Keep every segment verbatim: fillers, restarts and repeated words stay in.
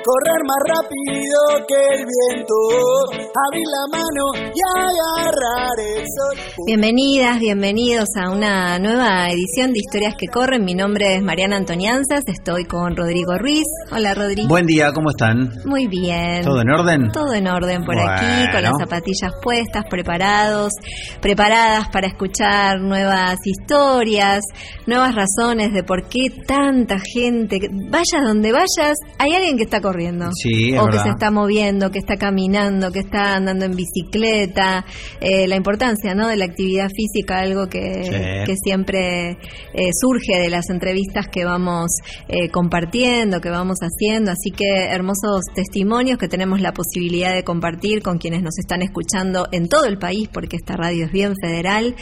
correr más rápido que el viento, abrir la mano y agarrar el sol. Bienvenidas, bienvenidos a una nueva edición de Historias que Corren. Mi nombre es Mariana Antonianzas, estoy con Rodrigo Ruiz. Hola, Rodrigo. Buen día, ¿cómo están? Muy bien. ¿Todo en orden? Todo en orden por bueno. aquí, con las zapatillas puestas, preparados, preparadas para escuchar nuevas historias, nuevas razones de por qué tanta gente, vayas donde vayas, hay alguien que está corriendo. Sí, es o verdad. que se está moviendo, que está caminando, que está andando en bicicleta. Eh, la importancia, ¿no?, de la actividad física, algo que, sí. que siempre eh, surge de las entrevistas que vamos eh, compartiendo, que vamos haciendo. Así que hermosos testimonios que tenemos la posibilidad de compartir con quienes nos están escuchando en todo el país, porque esta radio es bien federal.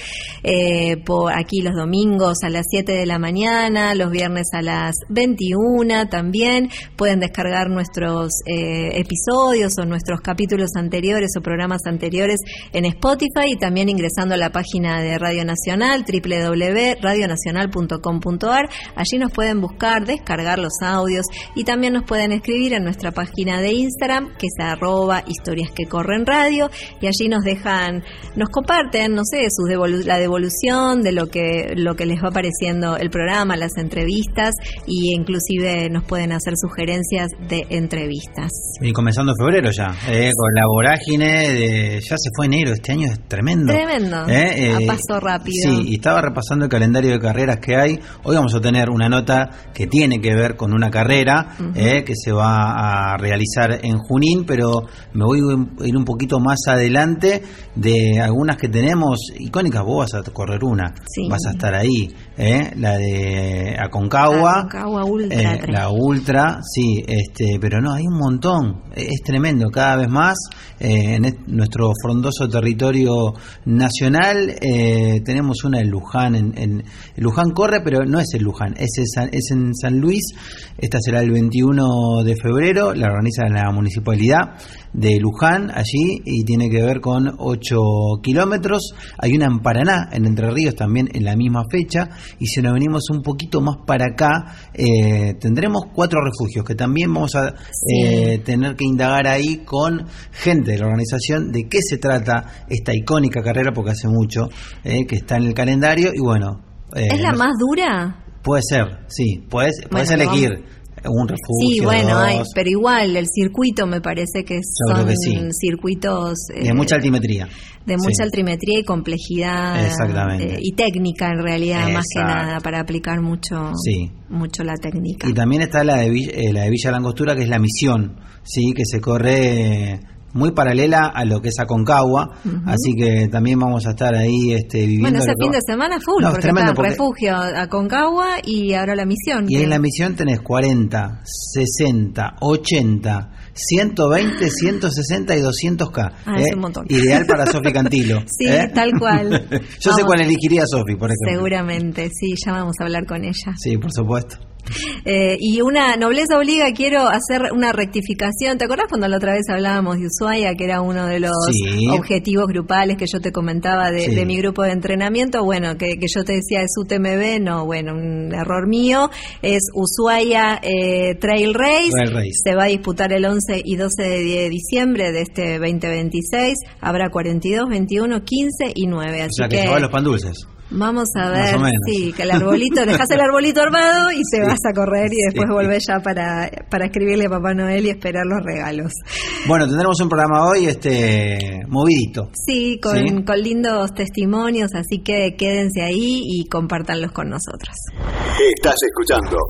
Eh, por aquí los domingos a las siete de la mañana, los viernes a las veintiuna también. Pueden descargar nuestros eh, episodios o nuestros capítulos anteriores o programas anteriores en Spotify, y también ingresando a la página de Radio Nacional, doble u doble u doble u punto radio nacional punto com punto a r. Allí nos pueden buscar, descargar los audios, y también nos pueden escribir en nuestra página de Instagram, que es arroba historias que corren radio, y allí nos dejan, nos comparten, no sé, sus devolu- la devolución de lo que, lo que les va pareciendo el programa, las entrevistas, y inclusive nos pueden hacer sugerencias de entrevistas. Y comenzando febrero ya, eh, con la vorágine de, ya se fue enero, este año es tremendo. Tremendo, eh, a eh, paso rápido. Sí, y estaba repasando el calendario de carreras que hay. Hoy vamos a tener una nota que tiene que ver con una carrera uh-huh. eh, que se va a realizar en Junín, pero me voy a ir un poquito más adelante de algunas que tenemos icónicas. Vos vas a correr una, sí. vas a estar ahí, eh, la de Aconcagua, Aconcagua Ultra, eh, la Ultra, sí, este, pero no, hay un montón, es tremendo, cada vez más eh, en est- nuestro frondoso territorio nacional. Eh, tenemos una en Luján, en, en Luján corre, pero no es en Luján, es en, San, es en San Luis. Esta será el veintiuno de febrero, la organiza la municipalidad de Luján allí, y tiene que ver con ocho kilómetros. Hay una en Paraná, en Entre Ríos, también en la misma fecha. Y si nos venimos un poquito más para acá, eh, tendremos cuatro refugios que también vamos a sí. eh, tener que indagar ahí con gente de la organización de qué se trata esta icónica carrera, porque hace mucho eh, que está en el calendario. Y bueno, eh, ¿es la más dura? Puede ser, sí, puedes, puedes bueno, elegir vamos. Un refugio. Sí, bueno, dos. Hay, pero igual el circuito me parece que son que sí. circuitos eh, de mucha altimetría. De mucha sí. altimetría y complejidad. Exactamente. Eh, y técnica en realidad, Exacto. más que nada, para aplicar mucho, sí. mucho la técnica. Y también está la de Villa, eh, la de Villa Langostura, que es la Misión, sí, que se corre eh, muy paralela a lo que es Aconcagua, uh-huh. así que también vamos a estar ahí este, viviendo. Bueno, ese fin de semana full, no, porque está porque... refugio Aconcagua y ahora la Misión. Y que... en la Misión tenés cuarenta, sesenta, ochenta, ciento veinte, ciento sesenta y doscientos K. Ah, ¿eh? Es un montón. Ideal para Sofi Cantilo. Sí, ¿eh? tal cual. Yo vamos. sé cuál elegiría Sofi, por ejemplo. Seguramente, sí, ya vamos a hablar con ella. Sí, por supuesto. Eh, y una nobleza obliga, quiero hacer una rectificación. ¿Te acordás cuando la otra vez hablábamos de Ushuaia, que era uno de los sí. objetivos grupales que yo te comentaba de, sí. de mi grupo de entrenamiento? Bueno, que, que yo te decía es U T M B, no, bueno, un error mío. Es Ushuaia eh, Trail Race. Trail Race. Se va a disputar el once y doce de diciembre de este veinte veintiséis. Habrá cuarenta y dos, veintiuno, quince y nueve. Así o sea que, que se van los pan dulces. Vamos a ver, sí, que el arbolito, dejás el arbolito armado y te vas a correr y después sí. volvés ya para, para escribirle a Papá Noel y esperar los regalos. Bueno, tendremos un programa hoy este movidito. Sí, con, ¿sí? con lindos testimonios, así que quédense ahí y compártanlos con nosotros. Estás escuchando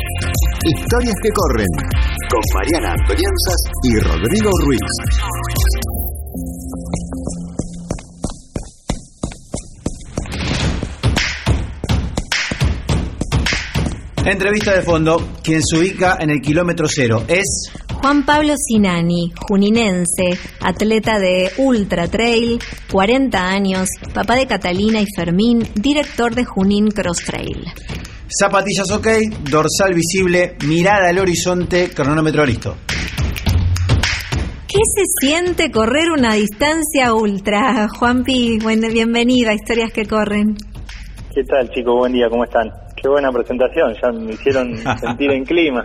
Historias que Corren con Mariana Antonianzas y Rodrigo Ruiz. Entrevista de fondo, quien se ubica en el kilómetro cero es Juan Pablo Sinani, juninense, atleta de Ultra Trail, cuarenta años, papá de Catalina y Fermín, director de Junín Cross Trail. Zapatillas ok, dorsal visible, mirada al horizonte, cronómetro listo. ¿Qué se siente correr una distancia ultra? Juanpi, bueno, bienvenido a Historias que Corren. ¿Qué tal, chicos? Buen día, ¿cómo están? Qué buena presentación, ya me hicieron sentir en clima.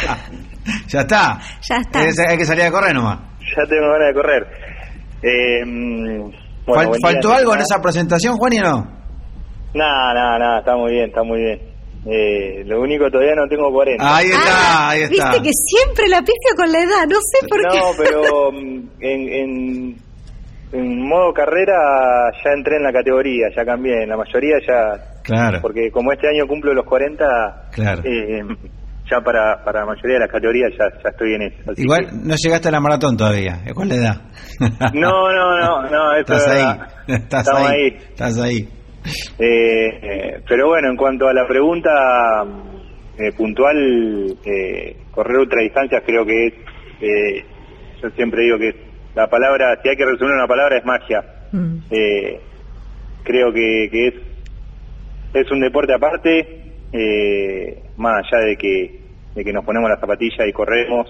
Ya está. Ya está. Hay que, hay que salir a correr nomás. Ya tengo ganas de correr. Eh, bueno, Fal- ¿Faltó algo en esa presentación, Juan, y no? Nada, nada, nada, está muy bien, está muy bien. Eh, lo único, todavía no tengo cuarenta. Ahí está, Ah, ahí está. viste que siempre la pifia con la edad, no sé por qué. No, pero mm, en, en, en modo carrera ya entré en la categoría, ya cambié, en la mayoría ya... Claro. Porque como este año cumplo los cuarenta, Claro. eh, ya para, para la mayoría de las categorías ya, ya estoy en eso. Así Igual que- no llegaste a la maratón todavía, ¿cuál la edad? No, no, no, no, eso Estás es ahí, verdad. estás Estamos ahí, ahí. estás ahí. Eh, eh, pero bueno, en cuanto a la pregunta eh, puntual, eh, correr ultradistancias creo que es, eh, yo siempre digo que la palabra, si hay que resumir una palabra, es magia. Mm. Eh, creo que, que es es un deporte aparte, eh, más allá de que de que nos ponemos las zapatillas y corremos.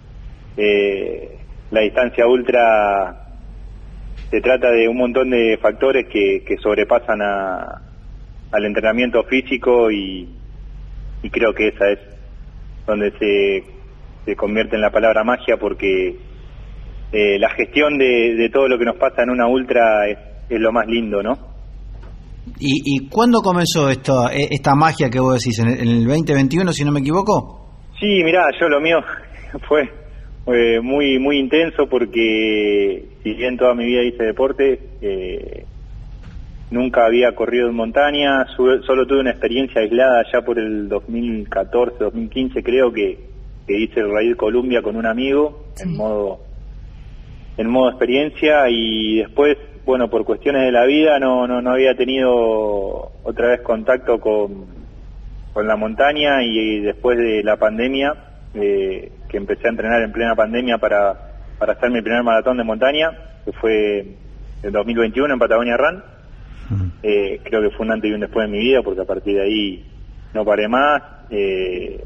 Eh, la distancia ultra se trata de un montón de factores que, que sobrepasan a, al entrenamiento físico y, y creo que esa es donde se, se convierte en la palabra magia, porque eh, la gestión de, de todo lo que nos pasa en una ultra es, es lo más lindo, ¿no? ¿Y, ¿Y cuándo comenzó esto, eh, esta magia que vos decís? ¿En el, en el veinte veintiuno, si no me equivoco? Sí, mirá, yo lo mío fue eh, muy muy intenso, porque si bien toda mi vida hice deporte, eh, nunca había corrido en montaña, su- solo tuve una experiencia aislada ya por el dos mil catorce, dos mil quince creo, que, que hice el Raid Columbia con un amigo, Sí. en modo en modo experiencia, y después, bueno, por cuestiones de la vida no no, no había tenido otra vez contacto con, con la montaña, y, y después de la pandemia, eh, que empecé a entrenar en plena pandemia para, para hacer mi primer maratón de montaña, que fue en dos mil veintiuno en Patagonia Run. Eh, creo que fue un antes y un después en mi vida, porque a partir de ahí no paré más, eh,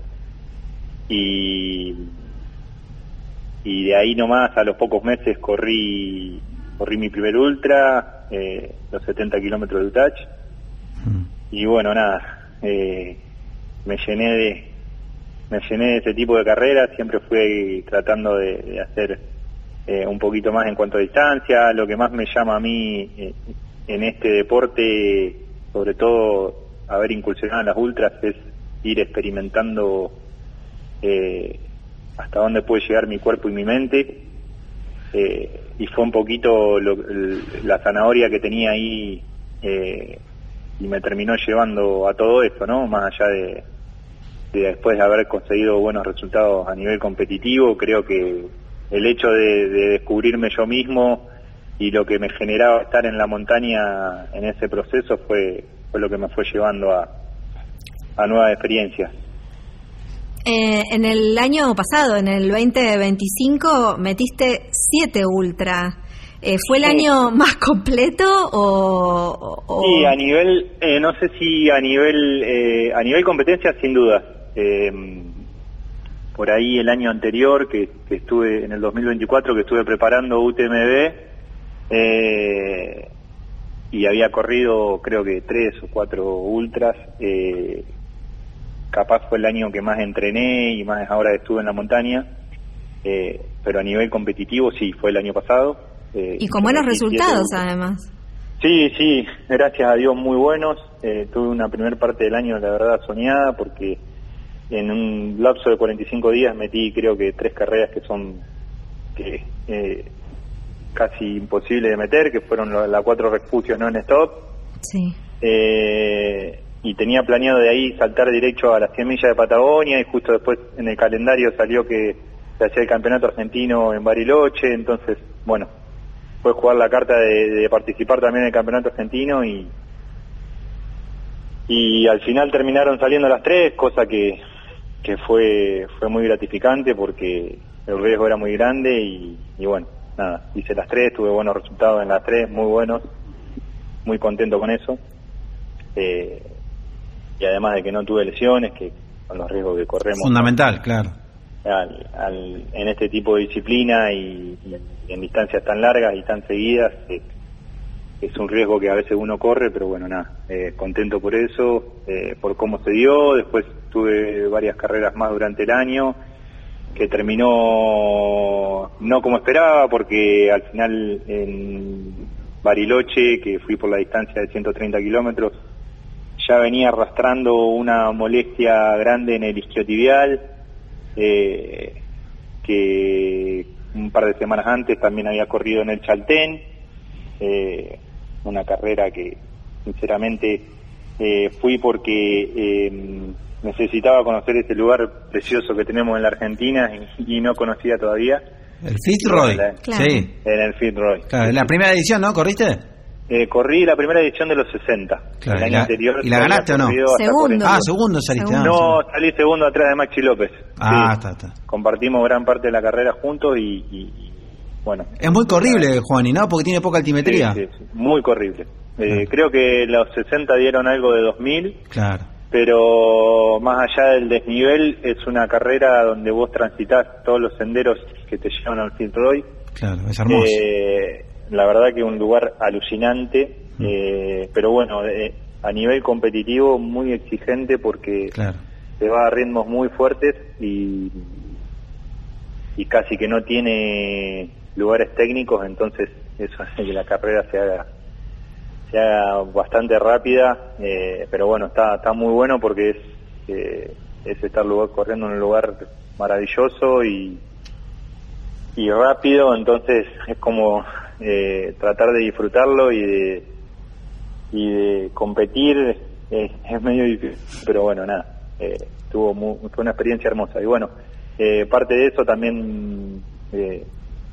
y y de ahí nomás a los pocos meses corrí corrí mi primer ultra, eh, los setenta kilómetros de Utach, y bueno, nada, eh, me llené de me llené de ese tipo de carreras. Siempre fui tratando de, de hacer eh, un poquito más en cuanto a distancia. Lo que más me llama a mí eh, en este deporte, sobre todo haber incursionado en las ultras, es ir experimentando eh, hasta dónde puede llegar mi cuerpo y mi mente, eh, y fue un poquito lo, el, la zanahoria que tenía ahí, eh, y me terminó llevando a todo esto, ¿no? Más allá de, de después de haber conseguido buenos resultados a nivel competitivo, creo que el hecho de, de descubrirme yo mismo y lo que me generaba estar en la montaña en ese proceso fue fue lo que me fue llevando a, a nuevas experiencias. Eh, en el año pasado, en el veinte veinticinco, metiste siete ultra. Eh, ¿Fue el Sí. año más completo o...? o- Sí, a nivel, eh, no sé si a nivel eh, a nivel competencia, sin duda. Eh, por ahí el año anterior, que, que estuve en el dos mil veinticuatro, que estuve preparando U T M B, eh, y había corrido creo que tres o cuatro ultras, eh, capaz fue el año que más entrené y más ahora estuve en la montaña, eh, pero a nivel competitivo sí, fue el año pasado. Eh, Y con buenos diecisiete resultados, ultras. además. Sí, sí, gracias a Dios muy buenos. Eh, tuve una primera parte del año, la verdad, soñada, porque en un lapso de cuarenta y cinco días metí creo que tres carreras que son que eh, casi imposibles de meter, que fueron las la cuatro refugios no en stop. Sí. Eh, y tenía planeado de ahí saltar derecho a las cien millas de Patagonia, y justo después en el calendario salió que se hacía el campeonato argentino en Bariloche, entonces, bueno, fue jugar la carta de, de participar también en el campeonato argentino, y y al final terminaron saliendo las tres, cosa que que fue fue muy gratificante, porque el riesgo era muy grande, y, y bueno, nada, hice las tres, tuve buenos resultados en las tres, muy buenos, muy contento con eso, eh, y además de que no tuve lesiones, que con los riesgos que corremos Fundamental, claro. al, al, en este tipo de disciplina y, y en distancias tan largas y tan seguidas, eh, es un riesgo que a veces uno corre, pero bueno, nada, eh, contento por eso, eh, por cómo se dio. Después tuve varias carreras más durante el año, que terminó no como esperaba, porque al final en Bariloche, que fui por la distancia de ciento treinta kilómetros, ya venía arrastrando una molestia grande en el isquiotibial, eh, que un par de semanas antes también había corrido en el Chaltén, eh, una carrera que sinceramente eh, fui porque eh, necesitaba conocer ese lugar precioso que tenemos en la Argentina y, y no conocía todavía. El Fitzroy, la, claro. sí. En el Fitzroy. Claro, en la primera edición, ¿no? ¿Corriste? Eh, corrí la primera edición de los sesenta, Claro, el año ¿y la, anterior. ¿y la ganaste o no? Segundo. Ah, segundo saliste. Segundo. Ah, No, salí segundo atrás de Maxi López. Ah, Sí. está, está. Compartimos gran parte de la carrera juntos y, y, y bueno. Es muy corrible, Juani, ¿no? Porque tiene poca altimetría. Sí, sí, sí, muy corrible. Eh, Claro. Creo que los sesenta dieron algo de dos mil, Claro. pero más allá del desnivel, es una carrera donde vos transitas todos los senderos que te llevan al Fitzroy. Claro, es hermoso. Eh, la verdad que un lugar alucinante, mm. eh, pero bueno, eh, a nivel competitivo muy exigente porque Claro. se va a ritmos muy fuertes y, y casi que no tiene lugares técnicos, entonces eso hace que la carrera se haga se haga bastante rápida, eh, pero bueno, está está muy bueno porque es eh, es estar lugar, corriendo en un lugar maravilloso y y rápido, entonces es como eh, tratar de disfrutarlo y de y de competir, eh, es medio difícil, pero bueno, nada, eh, tuvo muy, fue una experiencia hermosa y bueno, eh, parte de eso también eh,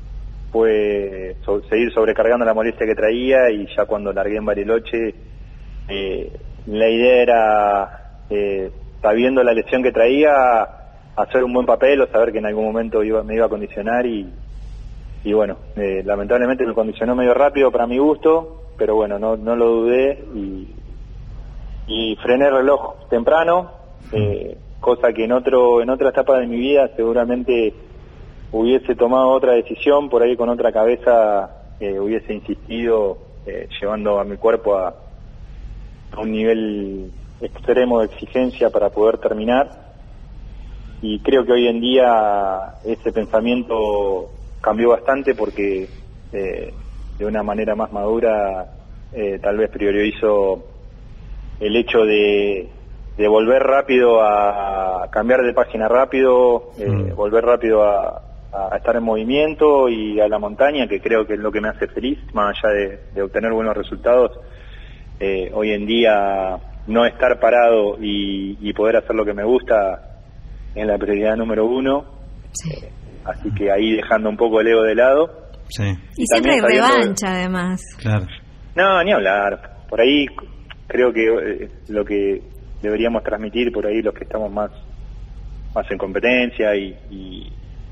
fue so, seguir sobrecargando la molestia que traía y ya cuando largué en Bariloche, eh, la idea era, eh, sabiendo la lesión que traía, hacer un buen papel o saber que en algún momento iba, me iba a condicionar y, y bueno, eh, lamentablemente me condicionó medio rápido para mi gusto, pero bueno, no, no lo dudé y, y frené el reloj temprano, eh, cosa que en otro en otra etapa de mi vida seguramente hubiese tomado otra decisión, por ahí con otra cabeza eh, hubiese insistido, eh, llevando a mi cuerpo a, a un nivel extremo de exigencia para poder terminar. Y creo que hoy en día ese pensamiento cambió bastante porque eh, de una manera más madura eh, tal vez priorizo el hecho de, de volver rápido a, a cambiar de página rápido, eh, mm. volver rápido a, a estar en movimiento y a la montaña, que creo que es lo que me hace feliz, más allá de, de obtener buenos resultados. Eh, hoy en día no estar parado y, y poder hacer lo que me gusta es la prioridad número uno, sí. eh, así que ahí dejando un poco el ego de lado. Sí. Y, y siempre hay revancha, de... además. Claro. No, ni hablar. Por ahí creo que eh, lo que deberíamos transmitir por ahí los que estamos más más en competencia y, y,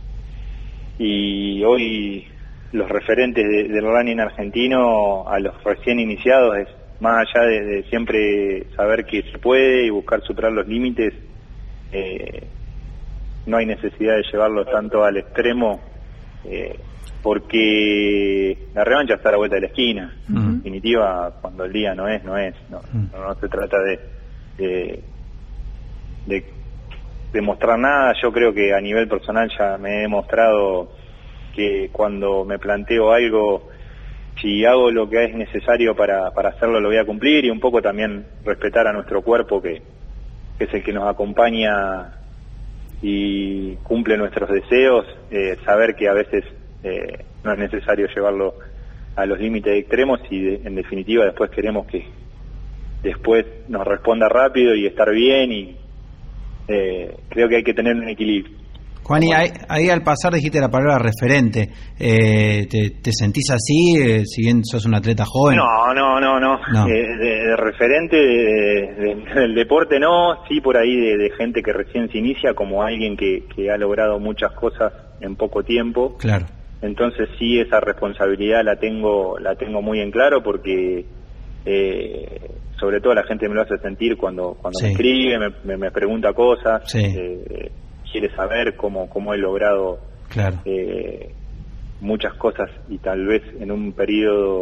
y hoy los referentes de, del running argentino a los recién iniciados es más allá de, de siempre saber que se puede y buscar superar los límites. Eh, no hay necesidad de llevarlo tanto al extremo, eh, porque la revancha está a la vuelta de la esquina. Uh-huh. En definitiva, cuando el día no es, no es. No, uh-huh. no, no se trata de, de, de, de mostrar nada. Yo creo que a nivel personal ya me he demostrado que cuando me planteo algo, si hago lo que es necesario para, para hacerlo, lo voy a cumplir, y un poco también respetar a nuestro cuerpo, que, que es el que nos acompaña y cumple nuestros deseos, eh, saber que a veces eh, no es necesario llevarlo a los límites extremos y de, en definitiva después queremos que después nos responda rápido y estar bien, y eh, creo que hay que tener un equilibrio. Juani, ahí, ahí al pasar dijiste la palabra referente. Eh, ¿te, ¿Te sentís así, eh, si bien sos un atleta joven? No, no, no, no. no. Eh, de, de referente de, de, del deporte no, sí por ahí de, de gente que recién se inicia, como alguien que, que ha logrado muchas cosas en poco tiempo. Claro. Entonces sí, esa responsabilidad la tengo, la tengo muy en claro, porque eh, sobre todo la gente me lo hace sentir cuando, cuando sí. me escribe, me, me, me pregunta cosas. Sí. Eh, quiere saber cómo cómo he logrado claro. eh, muchas cosas y tal vez en un periodo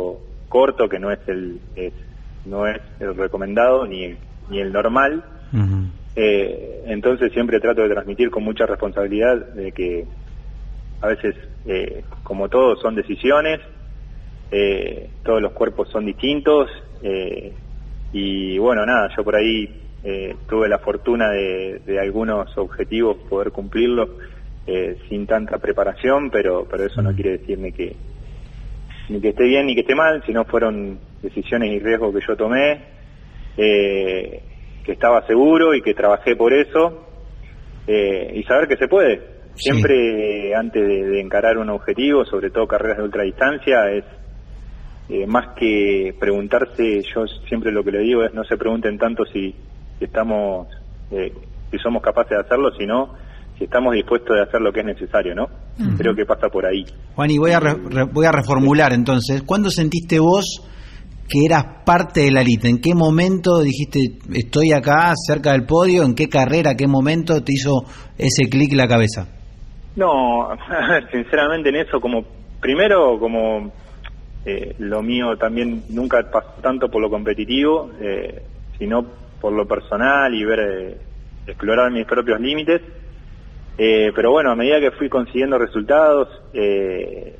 corto, que no es el es, no es el recomendado ni el, ni el normal. Uh-huh. Eh, entonces siempre trato de transmitir con mucha responsabilidad de que a veces, eh, como todo, son decisiones, eh, todos los cuerpos son distintos, eh, y bueno, nada, yo por ahí eh, tuve la fortuna de, de algunos objetivos poder cumplirlos eh, sin tanta preparación, pero pero eso no quiere decir ni que ni que esté bien ni que esté mal, sino fueron decisiones y riesgos que yo tomé, eh, que estaba seguro y que trabajé por eso, eh, y saber que se puede. Siempre sí. eh, antes de, de encarar un objetivo, sobre todo carreras de ultradistancia, es eh, más que preguntarse, yo siempre lo que le digo es no se pregunten tanto si, si estamos, eh, si somos capaces de hacerlo, sino si estamos dispuestos de hacer lo que es necesario, ¿no? Uh-huh. Creo que pasa por ahí. Juan, y voy a, re, re, voy a reformular entonces. ¿Cuándo sentiste vos que eras parte de la elite? ¿En qué momento dijiste, estoy acá, cerca del podio? ¿En qué carrera, qué momento te hizo ese clic en la cabeza? No, sinceramente en eso, como primero, como eh, lo mío también nunca pasó tanto por lo competitivo, eh, sino por lo personal y ver, eh, explorar mis propios límites. Eh, pero bueno, a medida que fui consiguiendo resultados eh,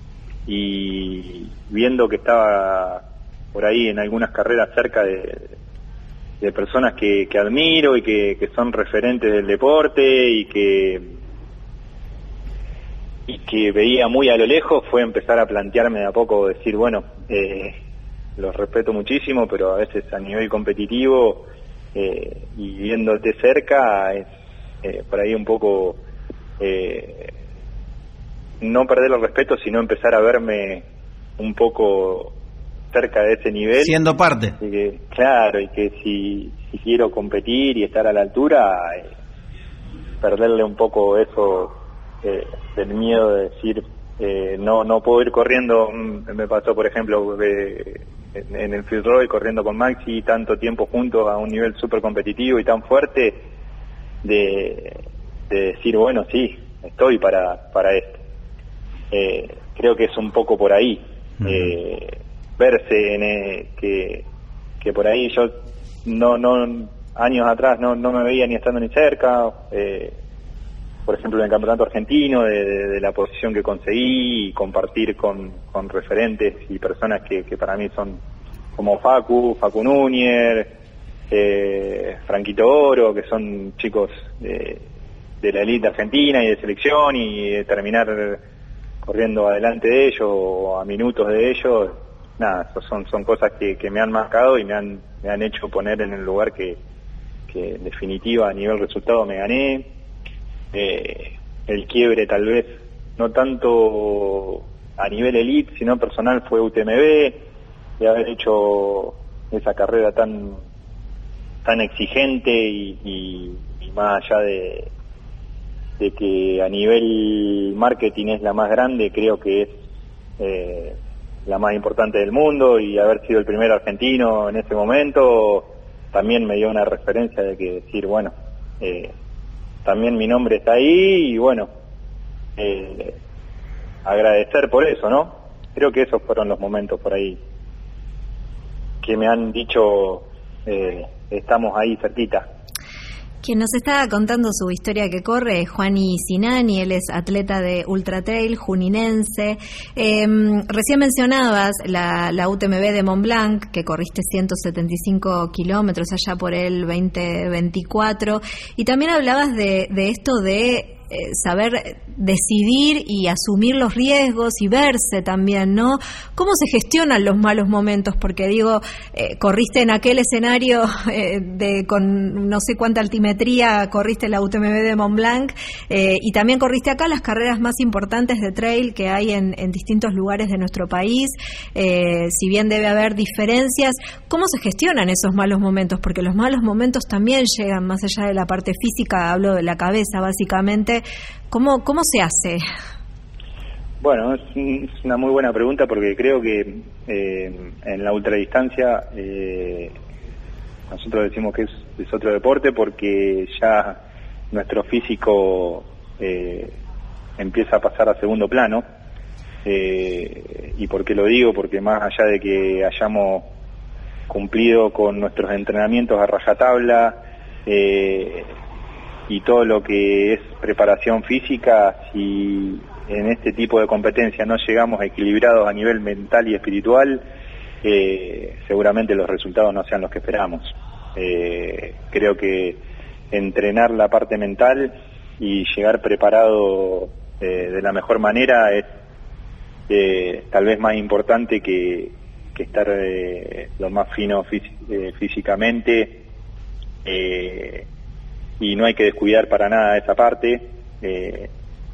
y viendo que estaba por ahí en algunas carreras cerca de, de personas que, que admiro y que, que son referentes del deporte y que y que veía muy a lo lejos, fue empezar a plantearme de a poco, decir, bueno, eh, los respeto muchísimo, pero a veces a nivel competitivo eh, y viéndote cerca es Eh, por ahí un poco eh, no perder el respeto, sino empezar a verme un poco cerca de ese nivel, siendo parte, y que, claro, y que si, si quiero competir y estar a la altura, eh, perderle un poco eso eh, del miedo de decir eh, no no puedo ir corriendo. Me pasó, por ejemplo, eh, en, en el Fitzroy, corriendo con Maxi tanto tiempo juntos a un nivel súper competitivo y tan fuerte, De, de decir, bueno, sí, estoy para para esto. Eh, creo que es un poco por ahí. Uh-huh. Eh, verse en eh, que, que por ahí yo no no años atrás no no me veía ni estando ni cerca, eh, por ejemplo en el campeonato argentino, de, de, de la posición que conseguí y compartir con, con referentes y personas que, que para mí son como Facu, Facu Núñez, Eh, Franquito Oro, que son chicos de, de la elite argentina y de selección, y de terminar corriendo adelante de ellos o a minutos de ellos, nada, son son cosas que, que me han marcado y me han me han hecho poner en el lugar que, que en definitiva a nivel resultado me gané. Eh, el quiebre tal vez no tanto a nivel elite sino personal fue U T M B, de haber hecho esa carrera tan tan exigente y, y, y más allá de, de que a nivel marketing es la más grande, creo que es eh, la más importante del mundo, y haber sido el primer argentino en ese momento también me dio una referencia de que decir, bueno, eh, también mi nombre está ahí, y bueno, eh, agradecer por eso, ¿no? Creo que esos fueron los momentos por ahí que me han dicho eh, estamos ahí cerquita. Quien nos está contando su historia que corre es Juani Sinani, él es atleta de Ultra Trail juninense. Eh, recién mencionabas la, la U T M B de Mont Blanc, que corriste ciento setenta y cinco kilómetros allá por el veinte veinticuatro, y también hablabas de, de esto de Eh, saber decidir y asumir los riesgos y verse también, ¿no? ¿Cómo se gestionan los malos momentos? Porque digo, eh, corriste en aquel escenario eh, de con no sé cuánta altimetría, corriste la U T M B de Mont Blanc, eh, y también corriste acá las carreras más importantes de trail que hay en, en distintos lugares de nuestro país. Eh, si bien debe haber diferencias, ¿cómo se gestionan esos malos momentos? Porque los malos momentos también llegan más allá de la parte física, hablo de la cabeza básicamente. ¿Cómo, cómo se hace? Bueno, es, es una muy buena pregunta, porque creo que eh, en la ultradistancia eh, nosotros decimos que es, es otro deporte, porque ya nuestro físico eh, empieza a pasar a segundo plano. Eh, ¿Y por qué lo digo? Porque más allá de que hayamos cumplido con nuestros entrenamientos a rajatabla eh, y todo lo que es preparación física, si en este tipo de competencia no llegamos equilibrados a nivel mental y espiritual, eh, seguramente los resultados no sean los que esperamos. Eh, creo que entrenar la parte mental y llegar preparado eh, de la mejor manera es eh, tal vez más importante que, que estar eh, lo más fino fí- eh, físicamente, eh, y no hay que descuidar para nada esa parte, eh,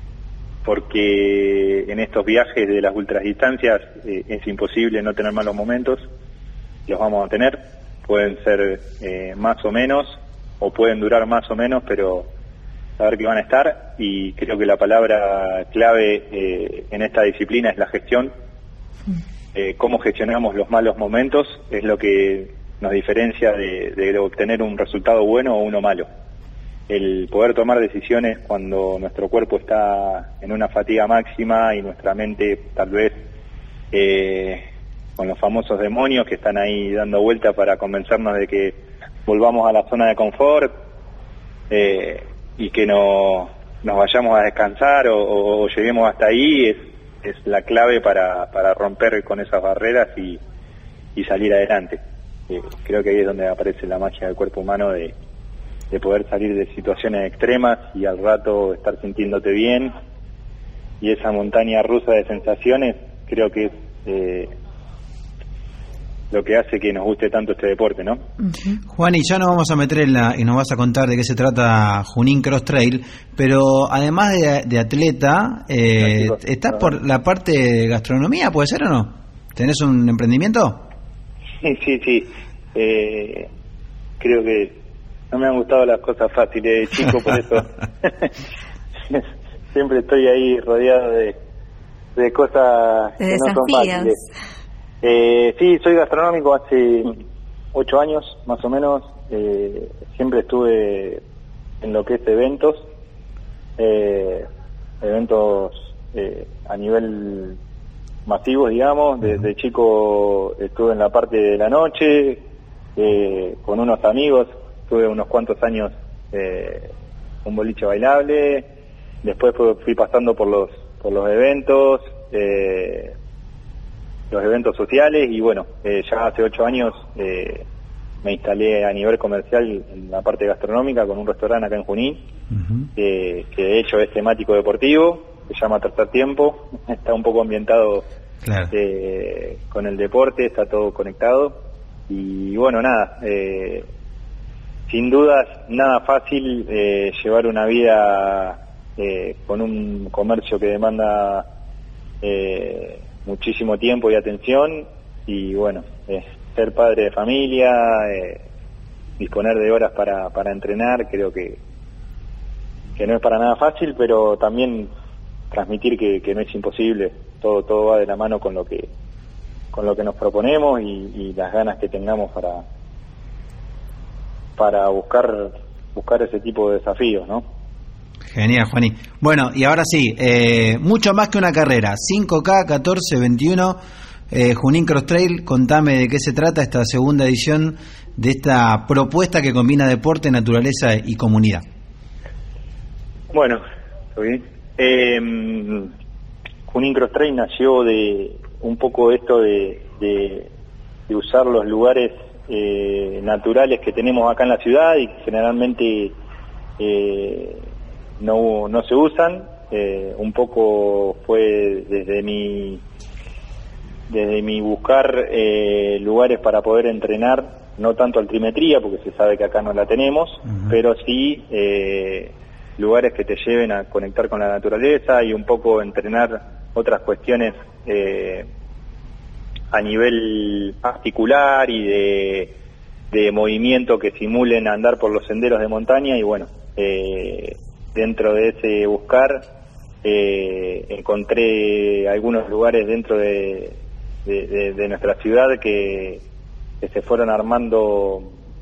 porque en estos viajes de las ultradistancias eh, es imposible no tener malos momentos. Los vamos a tener, pueden ser eh, más o menos, o pueden durar más o menos, pero saber que van a estar. Y creo que la palabra clave eh, en esta disciplina es la gestión. Eh, cómo gestionamos los malos momentos es lo que nos diferencia de, de obtener un resultado bueno o uno malo. El poder tomar decisiones cuando nuestro cuerpo está en una fatiga máxima y nuestra mente tal vez eh, con los famosos demonios que están ahí dando vuelta para convencernos de que volvamos a la zona de confort eh, y que no nos vayamos a descansar o, o, o lleguemos hasta ahí, es, es la clave para, para romper con esas barreras y, y salir adelante. Eh, creo que ahí es donde aparece la magia del cuerpo humano de de poder salir de situaciones extremas y al rato estar sintiéndote bien, y esa montaña rusa de sensaciones creo que es eh, lo que hace que nos guste tanto este deporte, ¿no? Uh-huh. Juan, y ya nos vamos a meter en la, y nos vas a contar de qué se trata Junín Cross Trail, pero además de, de atleta, eh, no, chicos, ¿estás no. por la parte de gastronomía, puede ser o no? ¿Tenés un emprendimiento? Sí, sí, sí. Eh, creo que no me han gustado las cosas fáciles de chico, por eso siempre estoy ahí rodeado de, de cosas de que desafíos. No son fáciles. Eh, sí, soy gastronómico hace ocho años, más o menos. Eh, siempre estuve en lo que es eventos, eh, eventos eh, a nivel masivo, digamos. Desde chico estuve en la parte de la noche, eh, con unos amigos. Tuve unos cuantos años eh, un boliche bailable, después fui, fui pasando por los por los eventos, eh, los eventos sociales, y bueno, eh, ya hace ocho años eh, me instalé a nivel comercial en la parte gastronómica con un restaurante acá en Junín, uh-huh. eh, que de hecho es temático deportivo, se llama Tercer Tiempo, está un poco ambientado claro. eh, con el deporte, está todo conectado, y bueno, nada, eh, sin dudas, nada fácil eh, llevar una vida eh, con un comercio que demanda eh, muchísimo tiempo y atención, y bueno, eh, ser padre de familia, eh, disponer de horas para, para entrenar, creo que, que no es para nada fácil, pero también transmitir que, que no es imposible, todo todo va de la mano con lo que con lo que nos proponemos y, y las ganas que tengamos para para buscar buscar ese tipo de desafíos, ¿no? Genial, Juaní. Bueno, y ahora sí, eh, mucho más que una carrera, cinco K, catorce, veintiuno, eh, Junín Cross Trail, contame de qué se trata esta segunda edición de esta propuesta que combina deporte, naturaleza y comunidad. Bueno, ¿sí? eh, Junín Cross Trail nació de un poco esto de, de, de usar los lugares Eh, naturales que tenemos acá en la ciudad y que generalmente eh, no, no se usan. Eh, un poco fue desde mi desde mi buscar eh, lugares para poder entrenar, no tanto altimetría porque se sabe que acá no la tenemos, uh-huh. pero sí eh, lugares que te lleven a conectar con la naturaleza y un poco entrenar otras cuestiones eh, a nivel articular y de, de movimiento que simulen andar por los senderos de montaña. Y bueno, eh, dentro de ese buscar eh, encontré algunos lugares dentro de, de, de, de nuestra ciudad que, que se fueron armando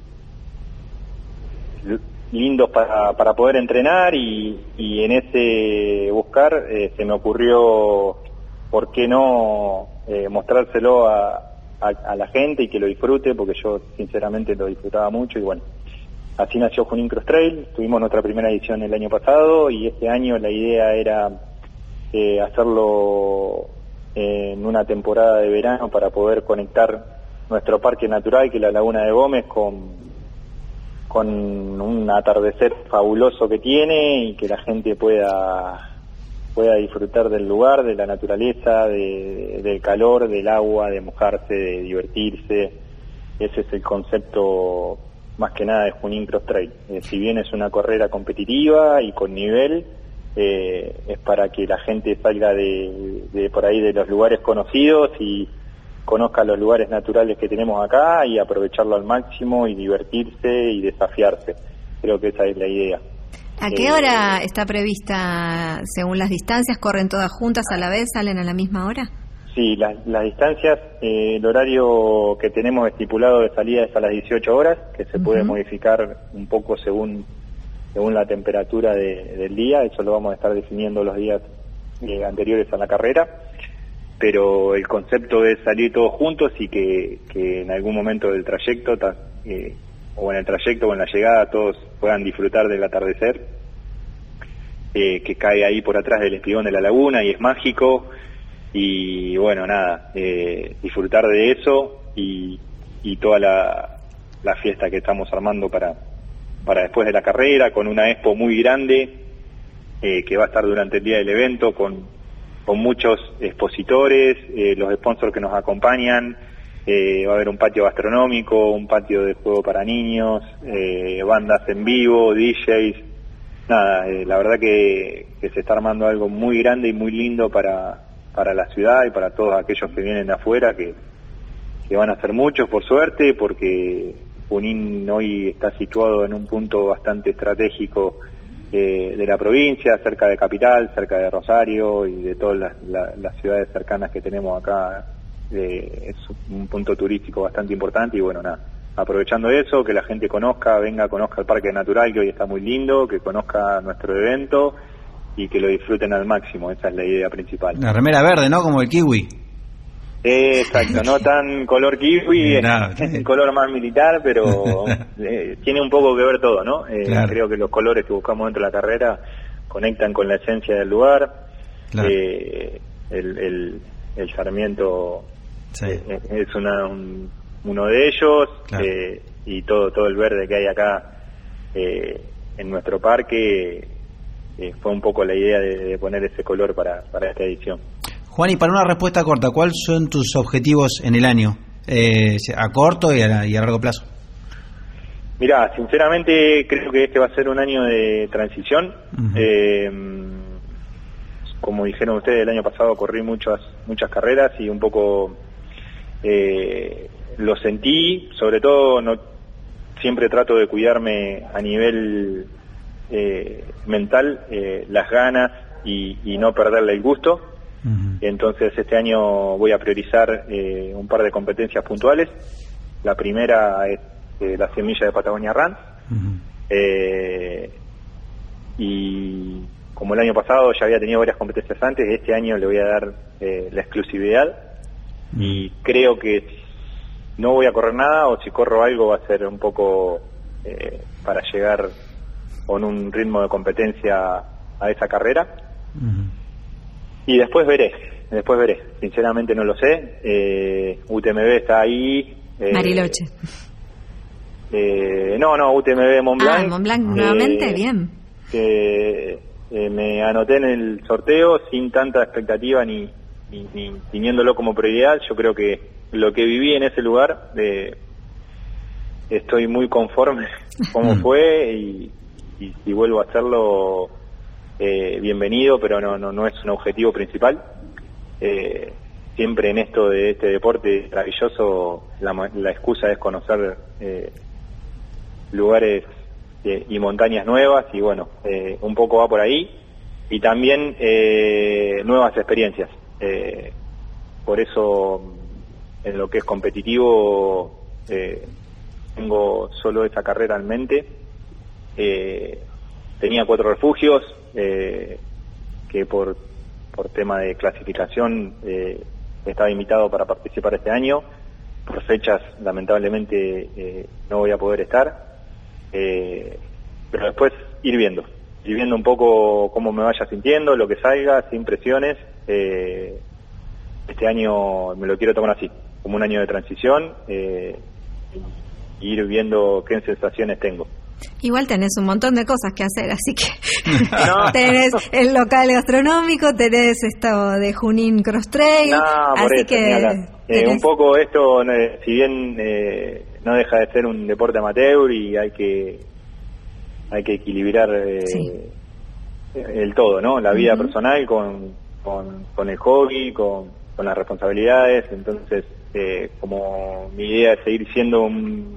lindos para, para poder entrenar, y, y en ese buscar eh, se me ocurrió ¿por qué no eh, mostrárselo a, a, a la gente y que lo disfrute? Porque yo sinceramente lo disfrutaba mucho y bueno, así nació Junín Cross Trail. Tuvimos nuestra primera edición el año pasado y este año la idea era eh, hacerlo eh, en una temporada de verano para poder conectar nuestro parque natural, que es la Laguna de Gómez, con con un atardecer fabuloso que tiene y que la gente pueda pueda disfrutar del lugar, de la naturaleza, de, del calor, del agua, de mojarse, de divertirse. Ese es el concepto más que nada de Junín Cross Trail. Eh, si bien es una carrera competitiva y con nivel, eh, es para que la gente salga de, de por ahí de los lugares conocidos y conozca los lugares naturales que tenemos acá y aprovecharlo al máximo y divertirse y desafiarse. Creo que esa es la idea. ¿A qué eh, hora está prevista, según las distancias? ¿Corren todas juntas a la vez? ¿Salen a la misma hora? Sí, las, las distancias, eh, el horario que tenemos estipulado de salida es a las dieciocho horas, que se uh-huh. puede modificar un poco según según la temperatura de, del día. Eso lo vamos a estar definiendo los días eh, anteriores a la carrera. Pero el concepto es salir todos juntos y que, que en algún momento del trayecto, eh, o en el trayecto o en la llegada, todos puedan disfrutar del atardecer, eh, que cae ahí por atrás del espigón de la laguna y es mágico. Y bueno, nada, eh, disfrutar de eso y, y toda la, la fiesta que estamos armando para, para después de la carrera, con una expo muy grande eh, que va a estar durante el día del evento, con con muchos expositores, eh, los sponsors que nos acompañan, eh, va a haber un patio gastronómico, un patio de juego para niños, eh, bandas en vivo, D Js, nada, eh, la verdad que, que se está armando algo muy grande y muy lindo para, para la ciudad y para todos aquellos que vienen de afuera, que, que van a ser muchos por suerte, porque Junín hoy está situado en un punto bastante estratégico Eh, de la provincia, cerca de Capital, cerca de Rosario y de todas las, la, las ciudades cercanas que tenemos acá. Eh, es un punto turístico bastante importante y bueno, nada, aprovechando eso, que la gente conozca, venga, conozca el Parque Natural, que hoy está muy lindo, que conozca nuestro evento y que lo disfruten al máximo. Esa es la idea principal. La remera verde, ¿no? Como el kiwi. Eh, exacto, no tan color kiwi, no, es el color más militar, pero eh, tiene un poco que ver todo, ¿no? Eh, claro. Creo que los colores que buscamos dentro de la carrera conectan con la esencia del lugar. Claro. Eh, el, el, el Sarmiento sí. eh, es una, un, uno de ellos, claro. eh, y todo todo el verde que hay acá eh, en nuestro parque eh, fue un poco la idea de, de poner ese color para, para esta edición. Juan, y para una respuesta corta, ¿cuáles son tus objetivos en el año? Eh, a corto y a, y a largo plazo. Mirá, sinceramente creo que este va a ser un año de transición. Uh-huh. Eh, como dijeron ustedes, el año pasado corrí muchas muchas carreras y un poco eh, lo sentí. Sobre todo, no siempre trato de cuidarme a nivel eh, mental, eh, las ganas y, y no perderle el gusto. Uh-huh. Entonces este año voy a priorizar eh, un par de competencias puntuales. La primera es eh, la semilla de Patagonia Run. Uh-huh. eh, y como el año pasado ya había tenido varias competencias antes, este año le voy a dar eh, la exclusividad. Uh-huh. Y creo que no voy a correr nada, o si corro algo va a ser un poco eh, para llegar con un ritmo de competencia a esa carrera. Uh-huh. Y después veré, después veré. Sinceramente no lo sé. Eh, U T M B está ahí. Eh, Bariloche. Eh, no, no, U T M B Mont Blanc. Ah, Mont Blanc nuevamente, eh, bien. Que eh, me anoté en el sorteo sin tanta expectativa ni, ni, ni teniéndolo como prioridad. Yo creo que lo que viví en ese lugar, eh, estoy muy conforme como fue y, y si vuelvo a hacerlo... Eh, bienvenido, pero no, no no es un objetivo principal. Eh, siempre en esto de este deporte maravilloso, la, la excusa es conocer eh, lugares eh, y montañas nuevas, y bueno, eh, un poco va por ahí, y también eh, nuevas experiencias. Eh, por eso, en lo que es competitivo, eh, tengo solo esa carrera en mente. Eh, tenía cuatro refugios, eh, que por por tema de clasificación eh, estaba invitado para participar este año. Por fechas, lamentablemente, eh, no voy a poder estar. Eh, pero después ir viendo, ir viendo un poco cómo me vaya sintiendo, lo que salga, sin presiones. Eh, este año me lo quiero tomar así, como un año de transición, eh, y ir viendo qué sensaciones tengo. Igual tenés un montón de cosas que hacer, así que no. Tenés el local gastronómico, tenés esto de Junín Cross Trail, no, por así eso, que eh, un poco esto, eh, si bien eh, no deja de ser un deporte amateur y hay que hay que equilibrar eh, sí. el todo, ¿no? La vida uh-huh. personal con, con con el hobby, con, con las responsabilidades. Entonces, eh, como mi idea es seguir siendo un